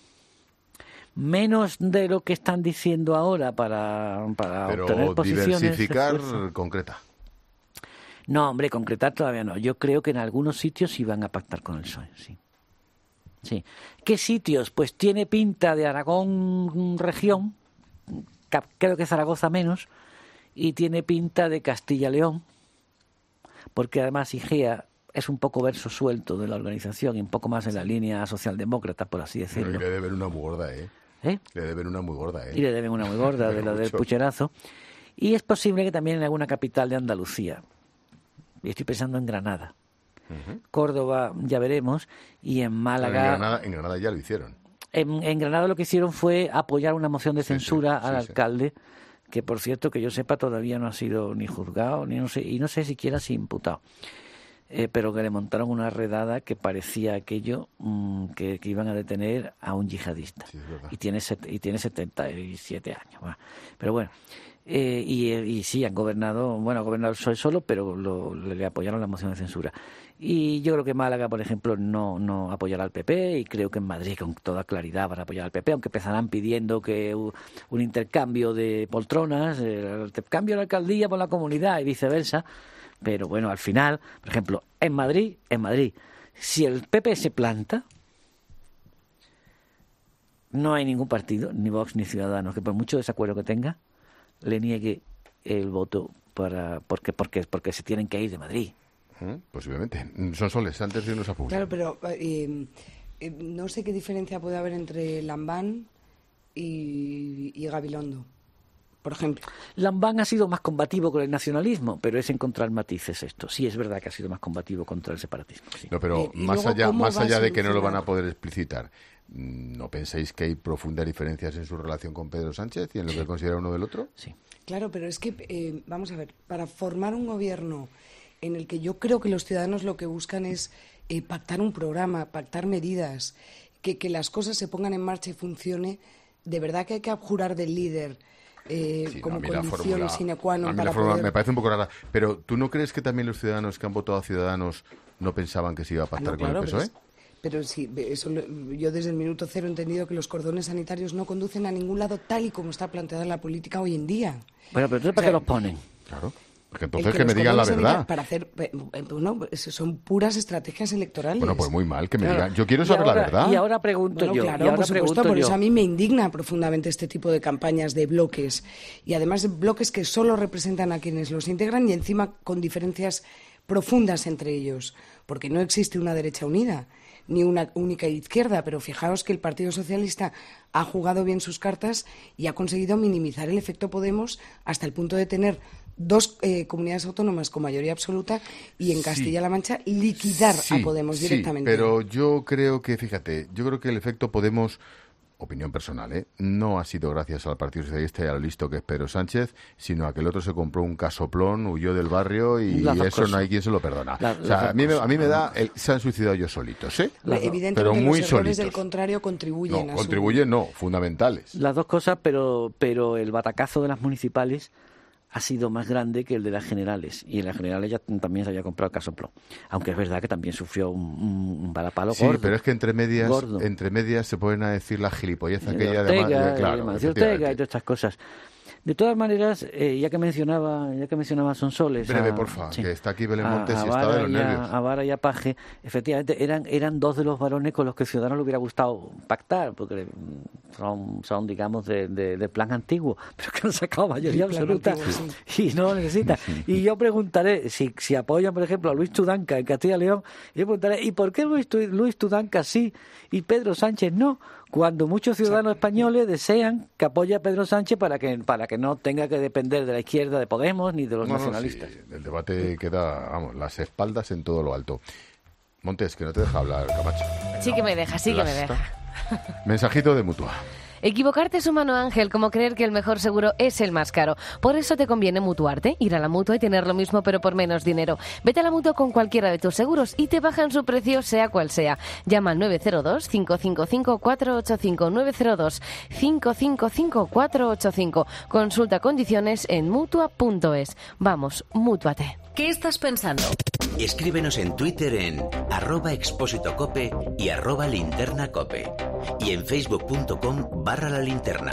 Menos de lo que están diciendo ahora para, para pero obtener posiciones. Diversificar concreta. No, hombre, concretar todavía no. Yo creo que en algunos sitios sí van a pactar con el P S O E, sí. Sí. ¿Qué sitios? Pues tiene pinta de Aragón región, creo que Zaragoza menos, y tiene pinta de Castilla-León, porque además Igea es un poco verso suelto de la organización y un poco más en la línea socialdemócrata, por así decirlo. Y le deben una muy gorda, ¿eh? ¿Eh? Le deben una muy gorda, ¿eh? Y le deben una muy gorda, de la del pucherazo. Y es posible que también en alguna capital de Andalucía. Y estoy pensando en Granada. Uh-huh. Córdoba ya veremos, y en Málaga... En Granada, en Granada ya lo hicieron. En, en Granada lo que hicieron fue apoyar una moción de censura sí, sí, al sí, alcalde, sí. que por cierto, que yo sepa, todavía no ha sido ni juzgado, ni no sé, y no sé siquiera si imputado. Eh, pero que le montaron una redada que parecía aquello mmm, que, que iban a detener a un yihadista. Sí, y, tiene set, y tiene setenta y siete años. Bueno, pero bueno... Eh, y, y sí, han gobernado, bueno, ha gobernado el P S O E solo, pero lo, le apoyaron la moción de censura. Y yo creo que Málaga, por ejemplo, no, no apoyará al P P, y creo que en Madrid, con toda claridad, van a apoyar al P P, aunque empezarán pidiendo que un, un intercambio de poltronas, el intercambio de la alcaldía por la comunidad y viceversa. Pero bueno, al final, por ejemplo, en Madrid, en Madrid, si el P P se planta, no hay ningún partido, ni Vox ni Ciudadanos, que por mucho desacuerdo que tenga, le niegue el voto para porque porque porque se tienen que ir de Madrid. ¿Mm? Posiblemente. Son soles antes de irnos a publicar. Claro, pero eh, eh, no sé qué diferencia puede haber entre Lambán y, y Gabilondo. por ejemplo. Lambán ha sido más combativo con el nacionalismo, pero es encontrar matices esto. Sí, es verdad que ha sido más combativo contra el separatismo. Sí. No, pero y, más y luego, allá, más allá de que no lo van a a poder explicitar, ¿no pensáis que hay profundas diferencias en su relación con Pedro Sánchez y en lo que considera uno del otro? Sí. Claro, pero es que, eh, vamos a ver, para formar un gobierno en el que yo creo que los ciudadanos lo que buscan es eh, pactar un programa, pactar medidas, que, que las cosas se pongan en marcha y funcione, de verdad que hay que abjurar del líder eh, Sí, como no, a mí la condición fórmula- sine qua a non mí para la fórmula poder... me parece un poco rara. Pero ¿tú no crees que también los ciudadanos que han votado a Ciudadanos no pensaban que se iba a Ah, pactar no, con claro, el P S O E? pero, es- pero sí, eso lo- yo desde el minuto cero he entendido que los cordones sanitarios no conducen a ningún lado tal y como está planteada la política hoy en día. Bueno, pero entonces, ¿para O sea, qué los ponen? Claro. Porque El entonces que, los me digan la cordones verdad. sanitarios Para hacer, eh, eh, bueno, eso son puras estrategias electorales. Bueno, pues muy mal, que me Claro. digan. Yo quiero Y saber la ahora- verdad. Y ahora pregunto Bueno, yo. claro, y ahora por supuesto, pregunto por yo. eso a mí me indigna profundamente este tipo de campañas de bloques. Y además de bloques que solo representan a quienes los integran y encima con diferencias profundas entre ellos. Porque no existe una derecha unida, ni una única izquierda. Pero fijaos que el Partido Socialista ha jugado bien sus cartas y ha conseguido minimizar el efecto Podemos hasta el punto de tener dos eh, comunidades autónomas con mayoría absoluta y en Castilla-La Mancha liquidar Sí, a Podemos sí, directamente. pero yo creo que, fíjate, yo creo que el efecto Podemos, opinión personal, ¿eh? no ha sido gracias al Partido Socialista y a lo listo que es Pedro Sánchez, sino a que el otro se compró un casoplón, huyó del barrio y Las dos eso no cosas. hay quien se lo perdona. La- o las sea, dos a mí, me, cosas. a mí me da, el- se han suicidado ellos solitos, ¿eh? Evidentemente pero muy los errores solitos. del contrario contribuyen No, a contribuyen no, fundamentales. Las dos cosas, pero, pero el batacazo de las municipales ha sido más grande que el de las generales. Y en las generales ya también se había comprado el casoplón. Aunque es verdad que también sufrió un, un, un balapalo Sí, gordo. pero es que entre medias, Gordo. entre medias se ponen a decir la gilipollez de aquella de, Ortega, Ma- de- de claro, Mancio efectivamente. Ortega y todas estas cosas. De todas maneras, eh, ya que mencionaba, ya que mencionaba Sonsoles, Breve, a- porfa, sí, que está aquí Belén a- Montes a y está Vara de los y a- nervios. A Vara y a Paje, efectivamente, eran, eran dos de los varones con los que Ciudadanos le hubiera gustado pactar, porque mm, son, son digamos, de, de, de plan antiguo, pero que han sacado mayoría El plan absoluta antiguo, y no lo necesita. Y yo preguntaré, si, si apoyan, por ejemplo, a Luis Tudanca en Castilla y León, yo preguntaré, ¿y por qué Luis, Tu- Luis Tudanca sí y Pedro Sánchez no? Cuando muchos ciudadanos españoles desean que apoye a Pedro Sánchez para que para que no tenga que depender de la izquierda de Podemos ni de los No, no, nacionalistas. sí, el debate queda, vamos, las espaldas en todo lo alto. Montes, que no te deja hablar, Camacho. Sí que me deja, sí que me Lasta. deja. Mensajito de Mutua. Equivocarte es humano, Ángel, como creer que el mejor seguro es el más caro. Por eso te conviene mutuarte, ir a la Mutua y tener lo mismo pero por menos dinero. Vete a la Mutua con cualquiera de tus seguros y te bajan su precio sea cual sea. Llama al nueve cero dos, cinco cinco cinco, cuatro ocho cinco, nueve cero dos, cinco cinco cinco, cuatro ocho cinco. Consulta condiciones en mutua punto es. Vamos, mútuate. ¿Qué estás pensando? Escríbenos en Twitter en arroba expósito cope y arroba linterna cope. Y en facebook punto com barra la linterna.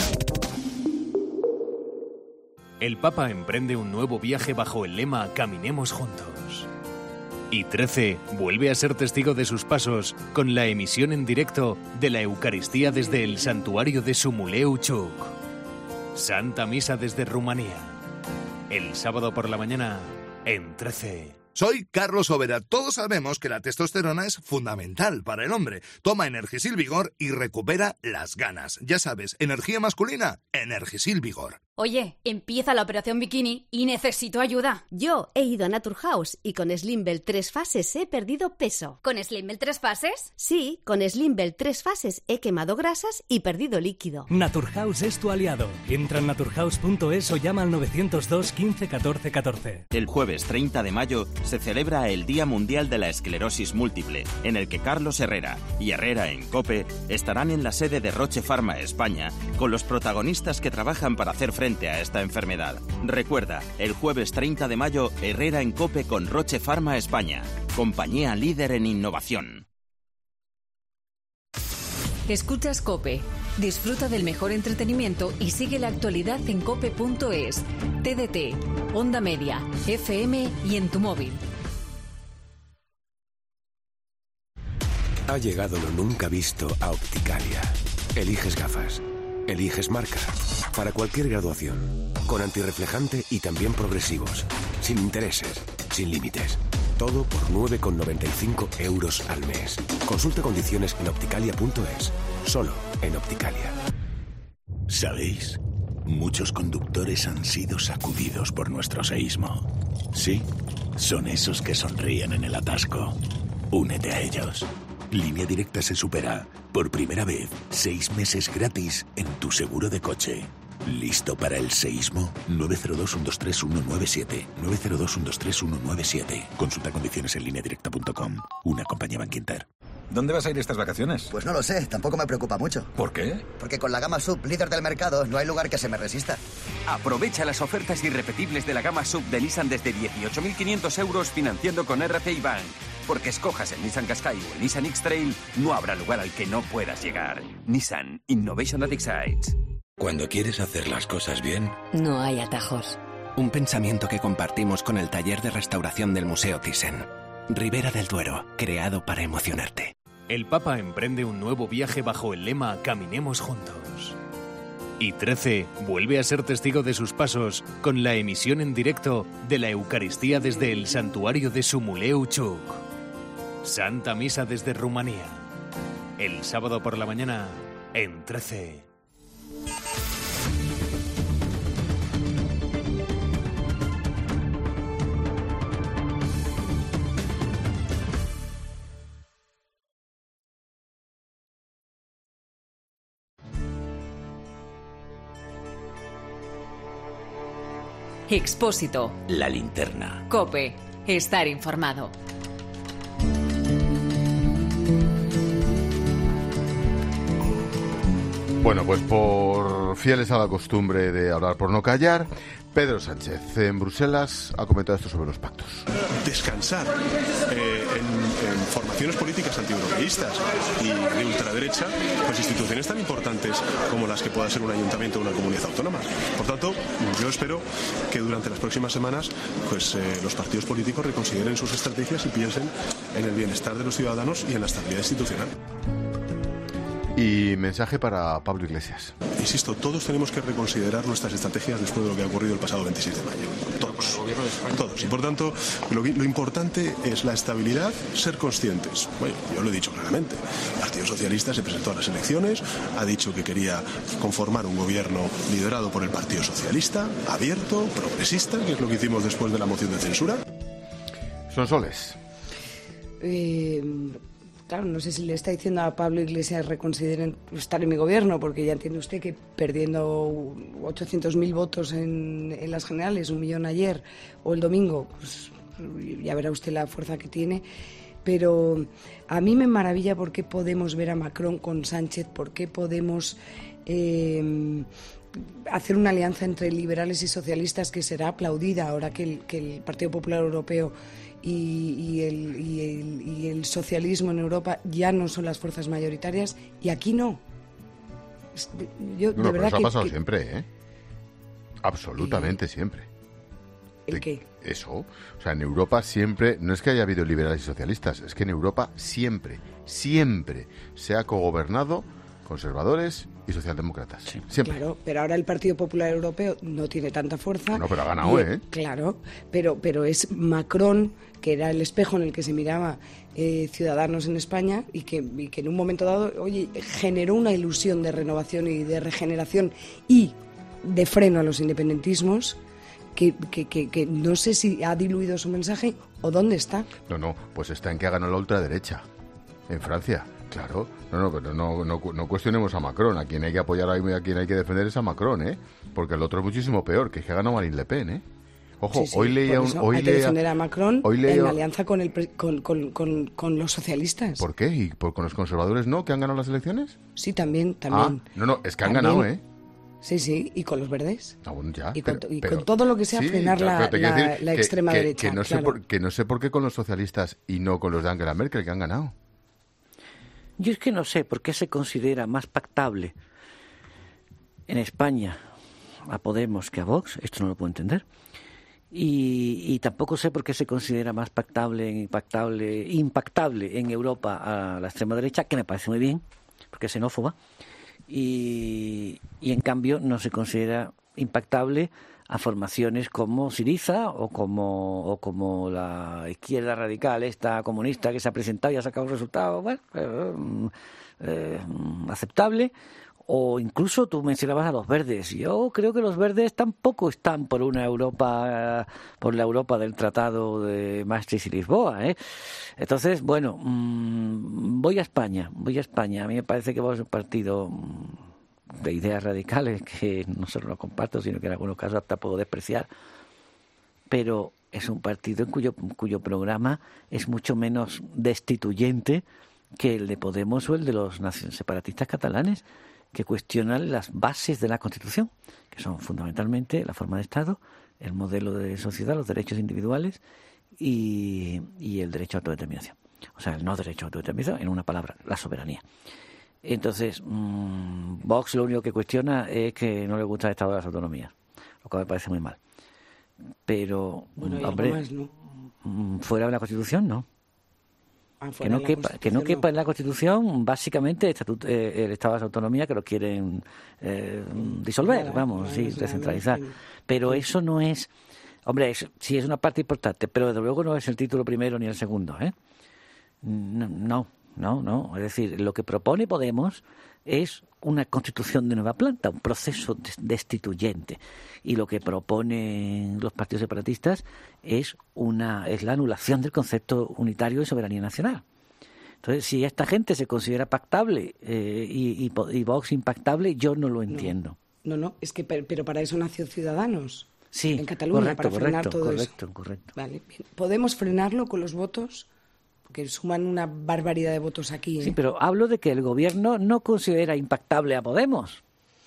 El Papa emprende un nuevo viaje bajo el lema Caminemos juntos. Y trece vuelve a ser testigo de sus pasos con la emisión en directo de la Eucaristía desde el santuario de Sumuleu Chuk. Santa Misa desde Rumanía. El sábado por la mañana en trece. Soy Carlos Overa. Todos sabemos que la testosterona es fundamental para el hombre. Toma Energisil Vigor y recupera las ganas. Ya sabes, energía masculina, Energisil Vigor. Oye, empieza la operación bikini y necesito ayuda. Yo he ido a Naturhaus y con Slimbell tres fases he perdido peso. ¿Con Slimbell tres fases? Sí, con Slimbell tres fases he quemado grasas y perdido líquido. Naturhaus es tu aliado. Entra en naturhaus punto es o llama al novecientos dos, quince, catorce, catorce. El jueves treinta de mayo se celebra el Día Mundial de la Esclerosis Múltiple, en el que Carlos Herrera y Herrera en COPE estarán en la sede de Roche Pharma España con los protagonistas que trabajan para hacer frente a esta enfermedad. Recuerda, el jueves treinta de mayo, Herrera en COPE con Roche Pharma España, compañía líder en innovación. Escuchas COPE. Disfruta del mejor entretenimiento y sigue la actualidad en cope punto es, T D T, Onda Media, F M y en tu móvil. Ha llegado lo nunca visto a Opticalia. Eliges gafas. Eliges marca. Para cualquier graduación. Con antirreflejante y también progresivos. Sin intereses. Sin límites. Todo por nueve con noventa y cinco euros al mes. Consulta condiciones en opticalia punto es. Solo en Opticalia. ¿Sabéis? Muchos conductores han sido sacudidos por nuestro seísmo. Sí, son esos que sonríen en el atasco. Únete a ellos. Línea Directa se supera. Por primera vez, seis meses gratis en tu seguro de coche. ¿Listo para el seísmo? nueve cero dos, uno dos tres, uno nueve siete. nueve cero dos, uno dos tres, uno nueve siete. Consulta condiciones en línea directa punto com. Una compañía Bankinter. ¿Dónde vas a ir estas vacaciones? Pues no lo sé, tampoco me preocupa mucho. ¿Por qué? Porque con la gama sub, líder del mercado, no hay lugar que se me resista. Aprovecha las ofertas irrepetibles de la gama sub de Nissan desde dieciocho mil quinientos euros financiando con R C I Bank. Porque escojas el Nissan Qashqai o el Nissan X-Trail, no habrá lugar al que no puedas llegar. Nissan Innovation that excites. Cuando quieres hacer las cosas bien, No hay atajos. Un pensamiento que compartimos con el taller de restauración del Museo Thyssen. Ribera del Duero, creado para emocionarte. El Papa emprende un nuevo viaje bajo el lema Caminemos juntos. Y trece vuelve a ser testigo de sus pasos con la emisión en directo de la Eucaristía desde el santuario de Sumuleu Chuk. Santa Misa desde Rumanía. El sábado por la mañana en trece. Expósito. La linterna. COPE. Estar informado. Bueno, pues por fieles a la costumbre de hablar por no callar, Pedro Sánchez en Bruselas ha comentado esto sobre los pactos. Descansar eh, en, en formaciones políticas antieuropeístas y de ultraderecha, pues instituciones tan importantes como las que pueda ser un ayuntamiento o una comunidad autónoma. Por tanto, yo espero que durante las próximas semanas pues eh, los partidos políticos reconsideren sus estrategias y piensen en el bienestar de los ciudadanos y en la estabilidad institucional. Y mensaje para Pablo Iglesias. Insisto, todos tenemos que reconsiderar nuestras estrategias después de lo que ha ocurrido el pasado veintiséis de mayo. Todos. Todos. Y por tanto, lo, lo importante es la estabilidad, ser conscientes. Bueno, yo lo he dicho claramente. El Partido Socialista se presentó a las elecciones, ha dicho que quería conformar un gobierno liderado por el Partido Socialista, abierto, progresista, que es lo que hicimos después de la moción de censura. Sonsoles. Eh... Claro, no sé si le está diciendo a Pablo Iglesias reconsideren estar en mi gobierno, porque ya entiende usted que perdiendo ochocientos mil votos en, en las generales, un millón ayer o el domingo, pues ya verá usted la fuerza que tiene. Pero a mí me maravilla por qué podemos ver a Macron con Sánchez, por qué podemos eh, hacer una alianza entre liberales y socialistas que será aplaudida ahora que el, que el Partido Popular Europeo Y, y, el, y, el, y el socialismo en Europa ya no son las fuerzas mayoritarias y aquí no. Yo, no, de pero verdad eso que, ha pasado que... siempre, ¿eh? Absolutamente eh... siempre. ¿El qué? Eso. O sea, en Europa siempre, no es que haya habido liberales y socialistas, es que en Europa siempre, siempre se ha cogobernado conservadores y socialdemócratas. Sí. Siempre. Claro, pero ahora el Partido Popular Europeo no tiene tanta fuerza. No, pero ha ganado, y, ¿eh? Claro, pero, pero es Macron, que era el espejo en el que se miraba eh, Ciudadanos en España y que, y que en un momento dado, oye, generó una ilusión de renovación y de regeneración y de freno a los independentismos que, que, que, que no sé si ha diluido su mensaje o dónde está. No, no, pues está en que ha ganado la ultraderecha en Francia. Claro, no, no, pero no, no, no cuestionemos a Macron. A quien hay que apoyar, a quien hay que defender es a Macron, ¿eh? Porque el otro es muchísimo peor, que es que ha ganado Marine Le Pen, ¿eh? Ojo, sí, sí, hoy leía un... Hoy hay leía, que defender a Macron hoy leía, en alianza con, el, con, con, con, con los socialistas. ¿Por qué? ¿Y por, con los conservadores no, que han ganado las elecciones? Sí, también, también. Ah, no, no, es que han también. ganado, ¿eh? Sí, sí, y con los verdes. Ah, bueno, ya, y, pero, con, y pero, con todo lo que sea sí, frenar claro, la, la, decir la que, extrema que, derecha. Que no, claro. sé por, que no sé por qué con los socialistas y no con los de Angela Merkel, que han ganado. Yo es que no sé por qué se considera más pactable en España a Podemos que a Vox, esto no lo puedo entender, y, y tampoco sé por qué se considera más pactable, impactable, impactable en Europa a la extrema derecha, que me parece muy bien, porque es xenófoba, y, y en cambio no se considera impactable a formaciones como Syriza o como o como la izquierda radical esta comunista que se ha presentado y ha sacado un resultado bueno, eh, eh, aceptable, o incluso tú mencionabas a los verdes. Yo creo que los verdes tampoco están por una Europa, por la Europa del Tratado de Maastricht y Lisboa, ¿eh? Entonces, bueno, mmm, voy a España, voy a España. A mí me parece que vamos a un partido de ideas radicales que no solo no comparto, sino que en algunos casos hasta puedo despreciar, pero es un partido en cuyo, cuyo programa es mucho menos destituyente que el de Podemos o el de los separatistas catalanes, que cuestionan las bases de la Constitución, que son fundamentalmente la forma de Estado, el modelo de sociedad, los derechos individuales y, y el derecho a autodeterminación. O sea, el no derecho a autodeterminación, en una palabra, la soberanía. Entonces, mmm, Vox lo único que cuestiona es que no le gusta el Estado de las autonomías, lo cual me parece muy mal. Pero, bueno, hombre, más, ¿no? fuera de la Constitución, no. Ah, que no quepa que no quepa en la Constitución básicamente el, estatuto, eh, el Estado de la Autonomía, que lo quieren eh, disolver, nada, vamos, nada, sí, nada, descentralizar. Nada, pero eso no es, hombre, es, sí es una parte importante, pero desde luego no es el título primero ni el segundo, ¿eh? No, no, no. Es decir, lo que propone Podemos es una constitución de nueva planta, un proceso destituyente, y lo que proponen los partidos separatistas es una es la anulación del concepto unitario de soberanía nacional. Entonces, si esta gente se considera pactable eh, y, y, y Vox impactable, yo no lo entiendo. No, no, no, es que pero para eso nació Ciudadanos. Sí, en Cataluña, correcto, para frenar correcto, todo correcto, eso. correcto. Vale, bien. ¿Podemos frenarlo con los votos? Porque suman una barbaridad de votos aquí, ¿eh? Sí, pero hablo de que el gobierno no considera impactable a Podemos.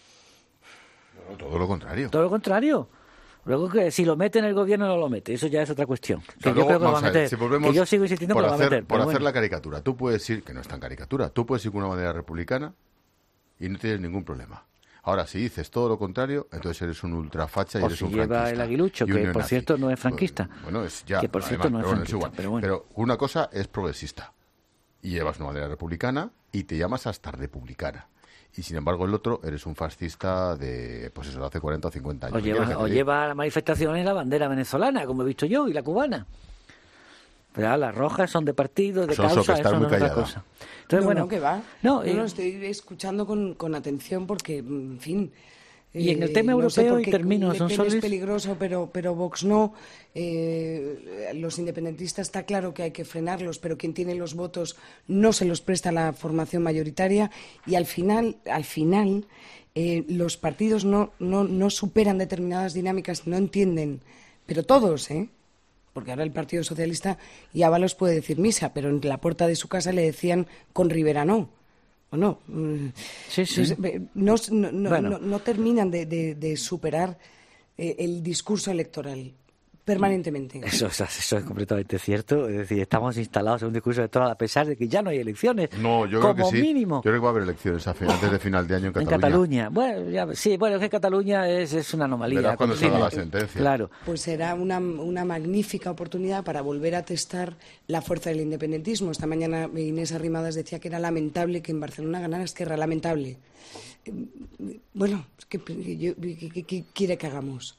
No, todo lo contrario. Todo lo contrario. Luego que si lo mete en el gobierno no lo mete, eso ya es otra cuestión. Que o sea, yo luego, creo que lo va a meter. A ver, si volvemos, que yo sigo insistiendo que lo va a hacer, meter. Por hacer bueno. la caricatura, tú puedes ir, que no es tan caricatura, tú puedes ir con una bandera republicana y no tienes ningún problema. Ahora, si dices todo lo contrario, entonces eres un ultrafacha y o eres si un lleva franquista. el aguilucho, que por cierto no es franquista. Bueno, es ya. Que por cierto además, no es pero franquista. Bueno, es pero, bueno. pero una cosa es progresista y llevas una bandera republicana y te llamas hasta republicana. Y sin embargo el otro eres un fascista de, pues eso, de hace cuarenta o cincuenta años. O lleva, o lleva a las manifestaciones la bandera venezolana, como he visto yo, y la cubana. Pero las rojas son de partido, de Soso, causa, que eso no es otra callada. cosa. Entonces, no, bueno, no, que va. No, yo eh, lo estoy escuchando con, con atención porque, en fin... Y en el tema eh, europeo, no sé y termino, Le son Pen soles... es peligroso, pero, pero Vox no. Eh, los independentistas está claro que hay que frenarlos, pero quien tiene los votos no se los presta a la formación mayoritaria y al final, al final eh, los partidos no, no, no superan determinadas dinámicas, no entienden, pero todos, ¿eh? Porque ahora el Partido Socialista y Ábalos puede decir misa, pero en la puerta de su casa le decían con Rivera no. ¿O no? Sí, sí. No, no, no, bueno. no, no terminan de, de, de superar eh, el discurso electoral permanentemente. Eso, eso, eso es completamente cierto. Es decir, estamos instalados en un discurso electoral a pesar de que ya no hay elecciones. No, yo como creo que sí. mínimo. Yo creo que va a haber elecciones a fin, antes de final de año en Cataluña. En Cataluña. Bueno, ya, sí, bueno, es que Cataluña es, es una anomalía. Verás cuando salga la sentencia. Claro. Pues será una, una magnífica oportunidad para volver a testar la fuerza del independentismo. Esta mañana Inés Arrimadas decía que era lamentable que en Barcelona ganara Esquerra, lamentable. Bueno, ¿qué, qué, qué, qué quiere que hagamos?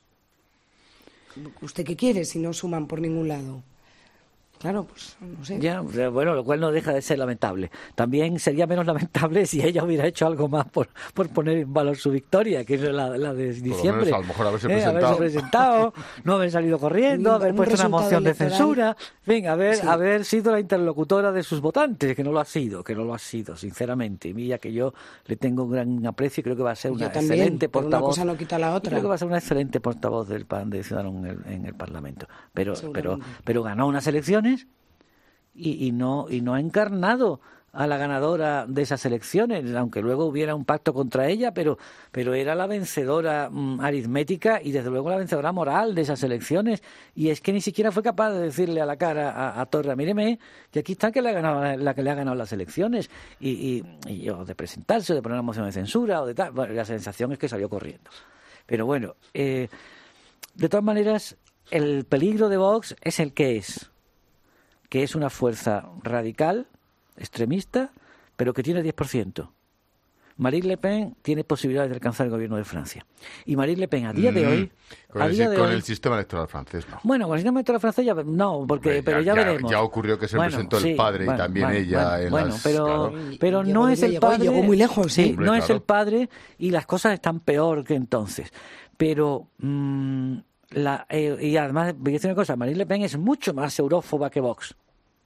¿Usted qué quiere si no suman por ningún lado? Claro, pues no sé. Ya, bueno, lo cual no deja de ser lamentable. También sería menos lamentable si ella hubiera hecho algo más por, por poner en valor su victoria, que es la, la de diciembre. Por lo menos, a lo mejor haberse eh, presentado. haberse presentado, no haber salido corriendo, Un, haber un puesto una moción electoral. de censura, venga, haber, Sí. haber sido la interlocutora de sus votantes, que no lo ha sido, que no lo ha sido, sinceramente. Y mira que yo le tengo un gran aprecio y creo que va a ser una Yo también, excelente pero portavoz. una cosa no quita la otra. Creo que va a ser una excelente portavoz del PAN de Ciudadanos en el, en el Parlamento. Pero, pero, pero ganó unas elecciones. Y, y no y no ha encarnado a la ganadora de esas elecciones, aunque luego hubiera un pacto contra ella, pero pero era la vencedora mmm, aritmética y desde luego la vencedora moral de esas elecciones. Y es que ni siquiera fue capaz de decirle a la cara a, a Torra, míreme, que aquí está que le ha ganado, la que le ha ganado las elecciones, y, y, y o de presentarse, o de poner una moción de censura, o de tal. Bueno, la sensación es que salió corriendo. Pero bueno, eh, de todas maneras, el peligro de Vox es el que es. que es una fuerza radical, extremista, pero que tiene diez por ciento. Marine Le Pen tiene posibilidades de alcanzar el gobierno de Francia. Y Marine Le Pen, a día de hoy... Con, a el, día de con hoy, el sistema electoral francés, no. Bueno, con el sistema electoral francés ya, no, porque, Hombre, pero ya, ya veremos. Ya ocurrió que se bueno, presentó sí, el padre bueno, y también bueno, ella bueno, en bueno, las... pero, claro. pero Llegó, no es el llegó, padre... llegó muy lejos, sí. sí Hombre, no es claro. el padre y las cosas están peor que entonces. Pero... Mmm, la, eh, y además, voy a decir una cosa, Marine Le Pen es mucho más eurófoba que Vox.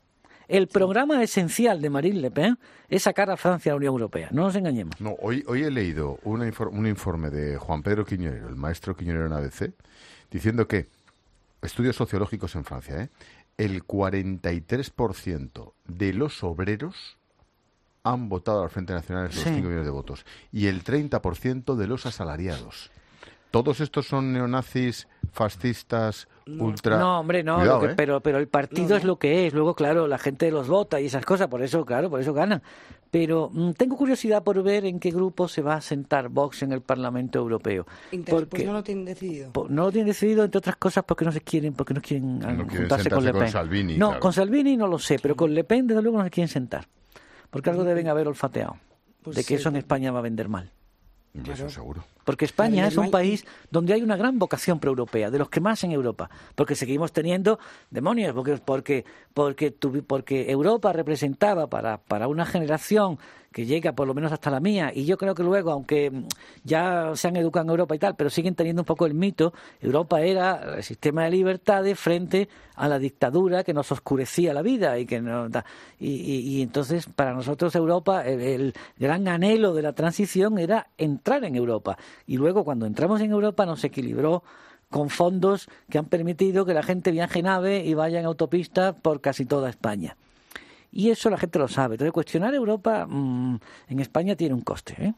El programa esencial de Marine Le Pen es sacar a Francia a la Unión Europea, no nos engañemos. No, hoy, hoy he leído una infor- un informe de Juan Pedro Quiñonero, el maestro Quiñonero en A B C, diciendo que, estudios sociológicos en Francia, ¿eh? el cuarenta y tres por ciento de los obreros han votado al Frente Nacional en los Sí. cinco millones de votos y el treinta por ciento de los asalariados. ¿Todos estos son neonazis, fascistas, ultra...? No, hombre, no, Cuidado, lo que- ¿eh? pero, pero el partido No, es lo que es. Luego, claro, la gente los vota y esas cosas, por eso, claro, por eso ganan. Pero mm, tengo curiosidad por ver en qué grupo se va a sentar Vox en el Parlamento Europeo. Inter, Porque pues no lo tienen decidido. po- no lo tienen decidido, entre otras cosas, porque no se quieren, porque no quieren, ah, No quieren juntarse con sentarse Le con Pen. Salvini, no, claro. con Salvini no lo sé, pero con Le Pen, desde luego, no se quieren sentar. Porque algo deben haber olfateado. Pues de que sí. eso en España va a vender mal. Eso seguro. Porque España Vale, es un mal. país donde hay una gran vocación proeuropea, de los que más en Europa, porque seguimos teniendo demonios, porque porque porque, tuvi- porque Europa representaba para, para una generación que llega por lo menos hasta la mía, y yo creo que luego, aunque mm, ya se han educado en Europa y tal, pero siguen teniendo un poco el mito, Europa era el sistema de libertades frente a la dictadura que nos oscurecía la vida y que no, da- y, y, y entonces para nosotros Europa, el, el gran anhelo de la transición era entrar en Europa, y luego cuando entramos en Europa nos equilibró con fondos que han permitido que la gente viaje en AVE y vaya en autopista por casi toda España. Y eso la gente lo sabe. Entonces, cuestionar Europa mmm, en España tiene un coste, ¿eh?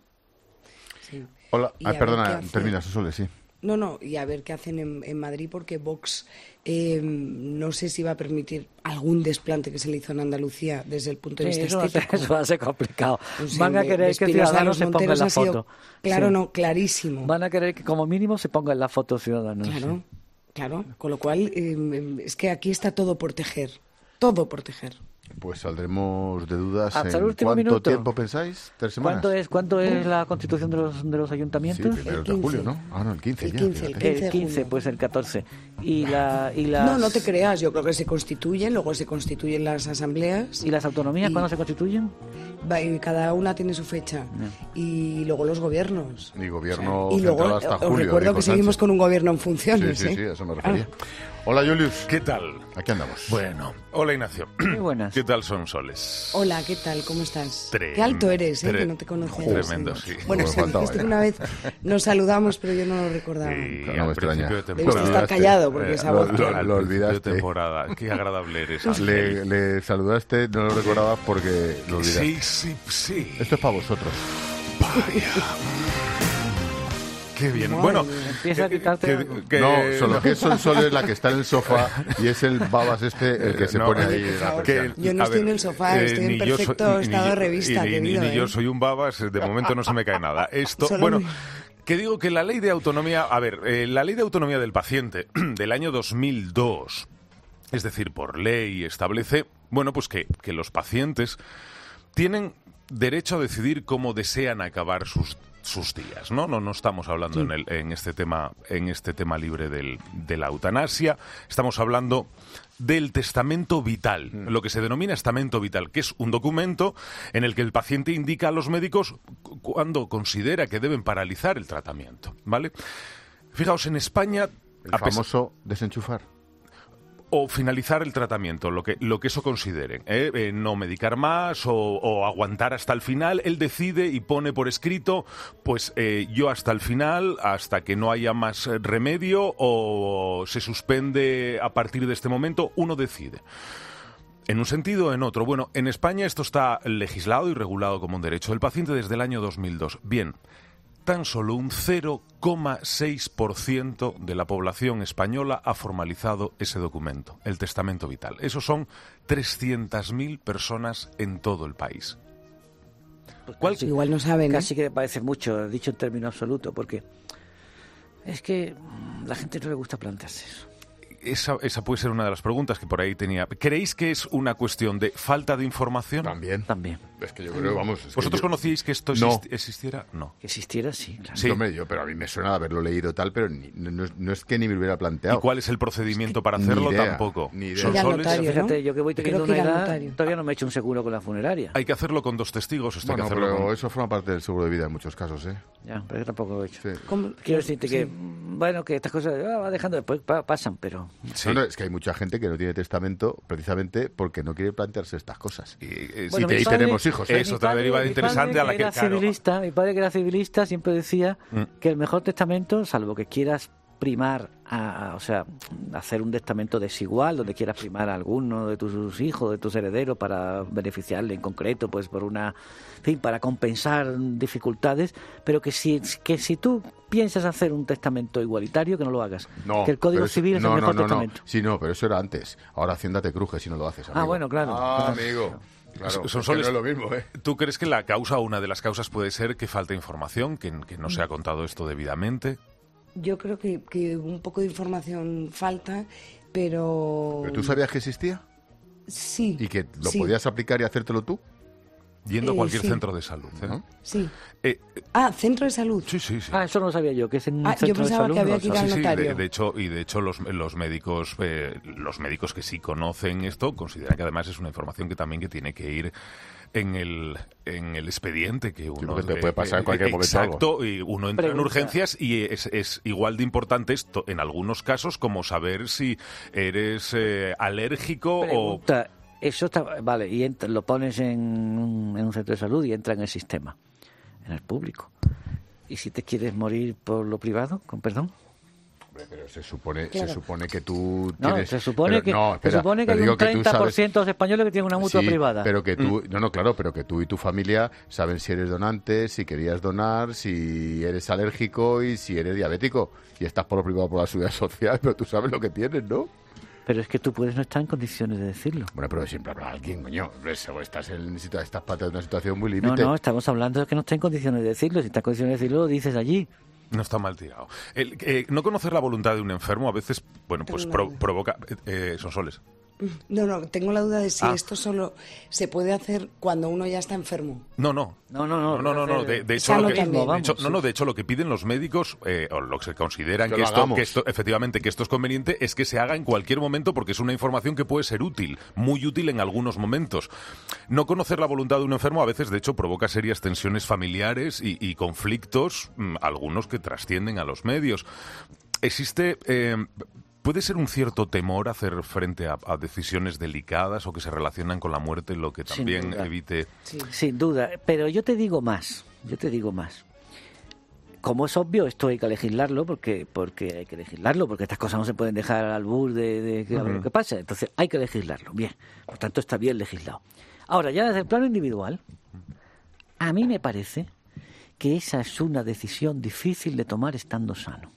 Sí. Hola, Y ah, a ver perdona, qué hace. termina, Sosole, sí. No, no, y a ver qué hacen en, en Madrid, porque Vox eh, no sé si va a permitir algún desplante que se le hizo en Andalucía desde el punto de Sí, vista eso, va a ser, estético. eso va a ser complicado. Pues sí, Van a de- querer de que Espinosa a Ciudadanos los se ponga en Monteros la ha sido foto. claro, Sí. no, clarísimo. Van a querer que como mínimo se ponga en la foto Ciudadanos. Claro, sí. claro. Con lo cual, eh, es que aquí está todo por tejer. Todo por tejer. Pues saldremos de dudas. Hasta el en último ¿Cuánto minuto. tiempo pensáis? ¿Tres semanas? ¿Cuánto es, cuánto es la constitución de los, de los Sí, ayuntamientos? primero de julio, ¿no? Ah, no, el quince El ya. quince, el fíjate. quince. El quince, pues el catorce. Y, la, y las... No, no te creas. Yo creo que se constituyen, luego se constituyen las asambleas. ¿Y las autonomías Y- cuándo se constituyen? Va, y cada una tiene su fecha. Y luego los gobiernos. Y gobierno Y luego, central hasta os julio. recuerdo dijo que seguimos Sánchez. con un gobierno en Sí, funciones. sí, ¿eh? sí, a eso me refería. Hola, Julius. ¿Qué tal? Aquí andamos. Bueno, hola Ignacio. Muy buenas. ¿Qué tal son soles? Hola, ¿qué tal? ¿Cómo estás? Trem- Qué alto eres, ¿eh? tre- Que no te conocía. Tremendo, sí. Bueno, Como se faltaba dijiste ya. que una vez nos saludamos, pero yo no lo recordaba. Y No me al extraña. principio de Debes temporada. estar callado porque Eh, esa lo- voz. lo- al lo principio de olvidaste. temporada. Qué agradable eres. Le, le saludaste, no lo recordabas porque lo olvidaste. Sí, sí, sí. Esto es para vosotros. Qué bien. Madre Bueno, mía. Empieza a quitarte que- algo. que- No, solo que Sol Sol es la que está en el sofá y es el babas este el que se No, pone oye, ahí. en la que- persiana. Yo no a estoy ver, en el sofá, eh, estoy en ni yo soy- perfecto ni estado yo- de revista, y ni- ni- querido, ni ¿eh? yo soy un babas, de momento no se me cae nada. Esto, Solo bueno, muy- que digo que la ley de autonomía, a ver, eh, la ley de autonomía del paciente del año dos mil dos, es decir, por ley establece, bueno, pues que, que los pacientes tienen derecho a decidir cómo desean acabar sus sus días, ¿no? No, no estamos hablando Sí. en, el, en este tema, en este tema libre del, de la eutanasia, estamos hablando del testamento vital, lo que se denomina testamento vital, que es un documento en el que el paciente indica a los médicos cu- cuándo considera que deben paralizar el tratamiento, ¿vale? Fijaos, en España... El a pesar- famoso desenchufar. o finalizar el tratamiento, lo que, lo que eso consideren, ¿eh? Eh, no medicar más o, o aguantar hasta el final. Él decide y pone por escrito, pues eh, yo hasta el final, hasta que no haya más eh, remedio o se suspende a partir de este momento, uno decide. En un sentido o en otro. Bueno, en España esto está legislado y regulado como un derecho del paciente desde el año dos mil dos. Bien, tan solo un cero coma seis por ciento de la población española ha formalizado ese documento, el testamento vital. Esos son trescientas mil personas en todo el país. ¿Cuál? Casi- Igual no saben, ¿eh? Casi que me parece mucho, dicho en término absoluto, porque es que mm, la gente no le gusta plantearse eso. esa, esa puede ser una de las preguntas que por ahí tenía. ¿Creéis que es una cuestión de falta de información? También. También. Es que yo creo, vamos... Es ¿Vosotros que yo... conocíais que esto no. existiera? No. Que existiera, sí. Claro. Sí, hombre, yo, pero a mí me suena de haberlo leído tal, pero ni, no, no es que ni me lo hubiera planteado. ¿Y cuál es el procedimiento para hacerlo? Ni idea, Tampoco. Ni idea. Sonsoles. Notario, fíjate, ¿no? Yo que voy teniendo Creo que una edad, notario. todavía no me he hecho un seguro con la funeraria. Hay que hacerlo con dos testigos. Esto Bueno, hay que hacerlo pero con... eso forma parte del seguro de vida en muchos casos, ¿eh? Ya, pero yo tampoco lo he hecho. Sí. Quiero decirte Sí. que, bueno, que estas cosas ah, va dejando después, pa- pasan, pero... Sí. No, no, es que hay mucha gente que no tiene testamento precisamente porque no quiere plantearse estas cosas. Y, eh, Bueno, y, te- mi y padre- tenemos hijos, ¿eh? Eso, otra deriva de mi interesante padre, a la que... era claro. civilista, mi padre que era civilista siempre decía Mm. que el mejor testamento, salvo que quieras primar, a, a- o sea, hacer un testamento desigual, donde quieras primar a alguno de tus hijos, de tus herederos, para beneficiarle en concreto, pues por una, en fin, para compensar dificultades, pero que si, que si tú piensas hacer un testamento igualitario, que no lo hagas. No, que el Código pero eso- Civil es no, el mejor no, no, testamento. No. Sí, no, pero eso era antes. Ahora Hacienda te cruje si no lo haces, amigo. Ah, bueno, claro. Ah, amigo. Claro, Son es que soles- no es lo mismo, ¿eh? ¿Tú crees que la causa o una de las causas puede ser que falta información, que, que no se ha contado esto debidamente? Yo creo que, que un poco de información falta, pero... ¿Pero tú sabías que existía? Sí. ¿Y que lo sí. podías aplicar y hacértelo tú? Yendo a Eh, cualquier sí. centro de salud. ¿eh? ¿No? Sí. Eh, Ah, centro de salud. sí, sí, sí. Ah, eso no lo sabía yo, que es en un Ah, yo centro de pensaba salud. que había no lo que ir al sabía. Sí, sí, notario. de, de hecho, y de hecho los, los médicos eh, los médicos que sí conocen esto consideran que además es una información que también que tiene que ir en el en el expediente que uno porque te que- puede pasar en cualquier momento exacto y uno entra en Pregunta. urgencias y es, es igual de importante esto en algunos casos como saber si eres eh, alérgico Pregunta, eso está, vale, y entra- lo pones en un, en un centro de salud y entra en el sistema, en el público. ¿Y si te quieres morir por lo privado, con perdón? Hombre, pero se supone, Claro. se supone que tú No, tienes... se supone pero- que, no, se espera, supone que pero hay digo un que tú treinta por sabes- ciento de los españoles que tienen una mutua Sí, privada. pero que tú, Mm. no, no, claro, pero que tú y tu familia saben si eres donante, si querías donar, si eres alérgico y si eres diabético. Y estás por lo privado por la seguridad social, pero tú sabes lo que tienes, ¿no? Pero es que tú puedes no estar en condiciones de decirlo. Bueno, pero siempre habrá alguien, coño. Eso, estás en situa- estás parte de una situación muy No, límite. no, estamos hablando de que no está en condiciones de decirlo. Si está en condiciones de decirlo, lo dices allí. No está mal tirado. El, eh, no conocer la voluntad de un enfermo a veces, bueno, pues Tengo pro- una duda. provoca... Eh, eh, Sonsoles. No, no, tengo la duda de si Ah. esto solo se puede hacer cuando uno ya está enfermo. No, no. No, no, no. No, no, no, no. De, de hecho, Sano lo que, también. de hecho- Vamos, no, no, sí. de hecho, lo que piden los médicos, eh, o lo que se consideran Que que lo esto, hagamos. que esto, efectivamente, que esto es conveniente, es que se haga en cualquier momento porque es una información que puede ser útil, muy útil en algunos momentos. No conocer la voluntad de un enfermo a veces, de hecho, provoca serias tensiones familiares y, y conflictos, mm, algunos que trascienden a los medios. Existe... eh, ¿Puede ser un cierto temor hacer frente a, a decisiones delicadas o que se relacionan con la muerte, lo que Sin también duda. evite... Sin duda. Pero yo te digo más. Yo te digo más. Como es obvio, esto hay que legislarlo porque porque hay que legislarlo, porque estas cosas no se pueden dejar al albur de, de que a ver Ujú. lo que pasa. Entonces hay que legislarlo. Bien. Por tanto, está bien legislado. Ahora, ya desde el plano individual, a mí me parece que esa es una decisión difícil de tomar estando sano.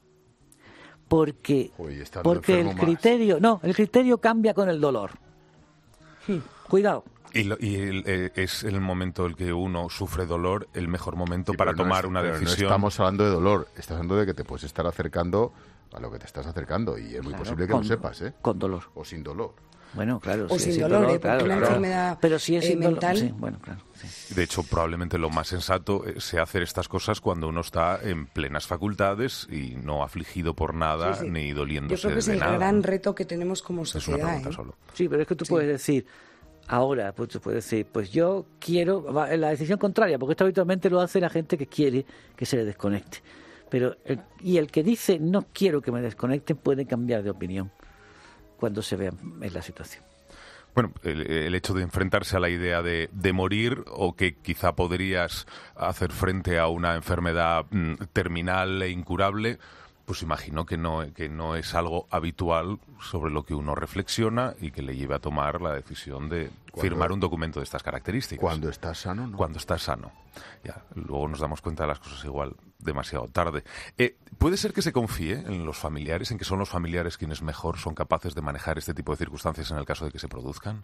Porque, Uy, estando porque el enfermo más. criterio, no, el criterio cambia con el dolor. Cuidado. Y, lo- y el- eh, es el momento en el que uno sufre dolor, el mejor momento Sí, para pero no tomar es- una pero decisión. No estamos hablando de dolor, estás hablando de que te puedes estar acercando a lo que te estás acercando y es muy Claro, posible que con- lo sepas, ¿eh? Con dolor. O sin dolor. Bueno, claro. O sí, sin sí, dolor, ¿eh? Porque claro, una claro. enfermedad, Pero si es eh, sin dolor, mental- sí, bueno, claro. sí. De hecho, probablemente lo más sensato eh, sea hacer estas cosas cuando uno está en plenas facultades y no afligido por nada Sí, sí. ni Yo doliéndose creo que es de el nada. gran reto que tenemos como Es una sociedad. pregunta ¿eh? solo. Sí, pero es que tú puedes decir, ahora, pues tú puedes decir, pues yo quiero, va, la decisión contraria, porque esto habitualmente lo hace la gente que quiere que se le desconecte. Pero el- y el que dice no quiero que me desconecten puede cambiar de opinión cuando se vea en la situación. Bueno, el, el hecho de enfrentarse a la idea de, de morir o que quizá podrías hacer frente a una enfermedad mm, terminal e incurable, pues imagino que no, que no es algo habitual sobre lo que uno reflexiona y que le lleve a tomar la decisión de Cuando- firmar un documento de estas características. Cuando estás sano, ¿no? Cuando estás sano. Ya, luego nos damos cuenta de las cosas igual demasiado tarde. Eh, ¿Puede ser que se confíe en los familiares, en que son los familiares quienes mejor son capaces de manejar este tipo de circunstancias en el caso de que se produzcan?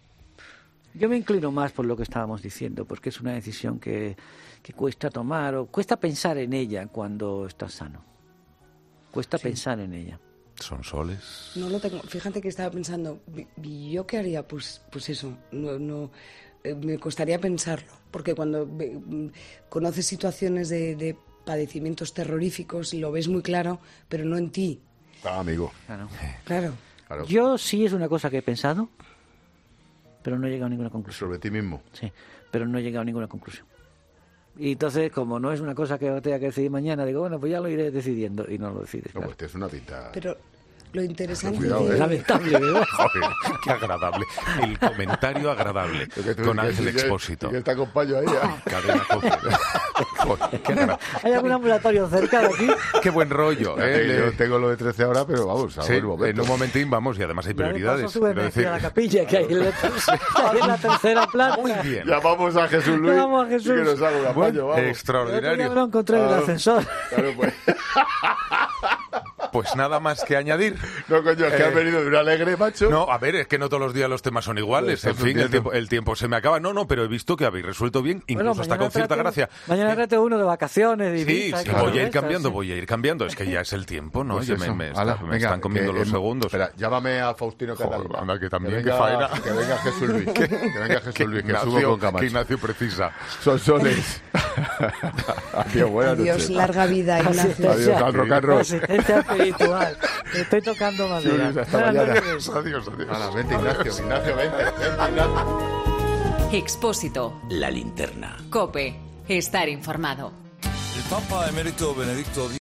Yo me inclino más por lo que estábamos diciendo, porque es una decisión que, que cuesta tomar o cuesta pensar en ella cuando estás sano. Cuesta pensar en ella. Son soles. No lo tengo. Fíjate que estaba pensando, ¿y yo qué haría? Pues, pues eso, no, no, eh, me costaría pensarlo, porque cuando eh, conoces situaciones de, de padecimientos terroríficos lo ves muy claro, pero no en ti. Ah, amigo. Claro. Claro. Claro. Yo sí es una cosa que he pensado, pero no he llegado a ninguna conclusión. ¿Sobre ti mismo? Sí, pero no he llegado a ninguna conclusión. Y entonces, como no es una cosa que tenga que decidir mañana, digo, bueno, pues ya lo iré decidiendo y no lo decides. No, pues es una pinta... Pero lo interesante cuidado, de... ¿eh? Lamentable, ¿verdad? Joder, qué agradable. El comentario agradable con Ángel Expósito. Que está con payo ahí. ¿eh? Cadena Cope. Joder, qué agradable. ¿Hay algún ambulatorio cerca de aquí? Qué buen rollo. ¿eh? Yo tengo lo de trece ahora, pero vamos, a Sí, ver un momento. en un momentín vamos, y además hay Ya de prioridades. paso, súbeme Quiero aquí decir- a la capilla que hay en la, que hay en la tercera planta. Muy bien. Llamamos a Jesús Luis Llamamos a Jesús. y que nos haga un Buen- apaño, vamos. Ya Extraordinario. lo encontré en el Claro. ascensor. Claro, pues. Pues nada más que añadir. No, coño, es que Eh, has venido de un alegre, macho. No, a ver, es que no todos los días los temas son iguales. Estás En fin, el hundiendo. tiempo, el tiempo se me acaba. No, no, pero he visto que habéis resuelto bien, incluso Bueno, hasta mañana con cierta trate- gracia. Mañana trate uno de vacaciones. De Sí, Ibiza, sí, y cosas voy a de ir estas, cambiando, sí. voy a ir cambiando. Es que ya es el tiempo, ¿no? Pues Yo me, eso. me, Ala, está- me venga, están comiendo que, los em, segundos. Espera, llámame a Faustino Joder, Catalina. anda, que también, venga, qué faena. Que venga Jesús Luis. Que venga Jesús Luis, que Ignacio- subo con Camacho. que Ignacio precisa. Son soles. Adiós, buenas Adiós, noches. larga vida, Ignacio. Adiós, al rock and roll. Asistencia espiritual. Estoy tocando madera. Luis, hasta Buenas mañana. noches. Adiós, adiós. Hala, vente, Ignacio. Ignacio, vente. Vente, Ignacio. Expósito. La linterna. Cope. Estar informado. El Papa Emérito Benedicto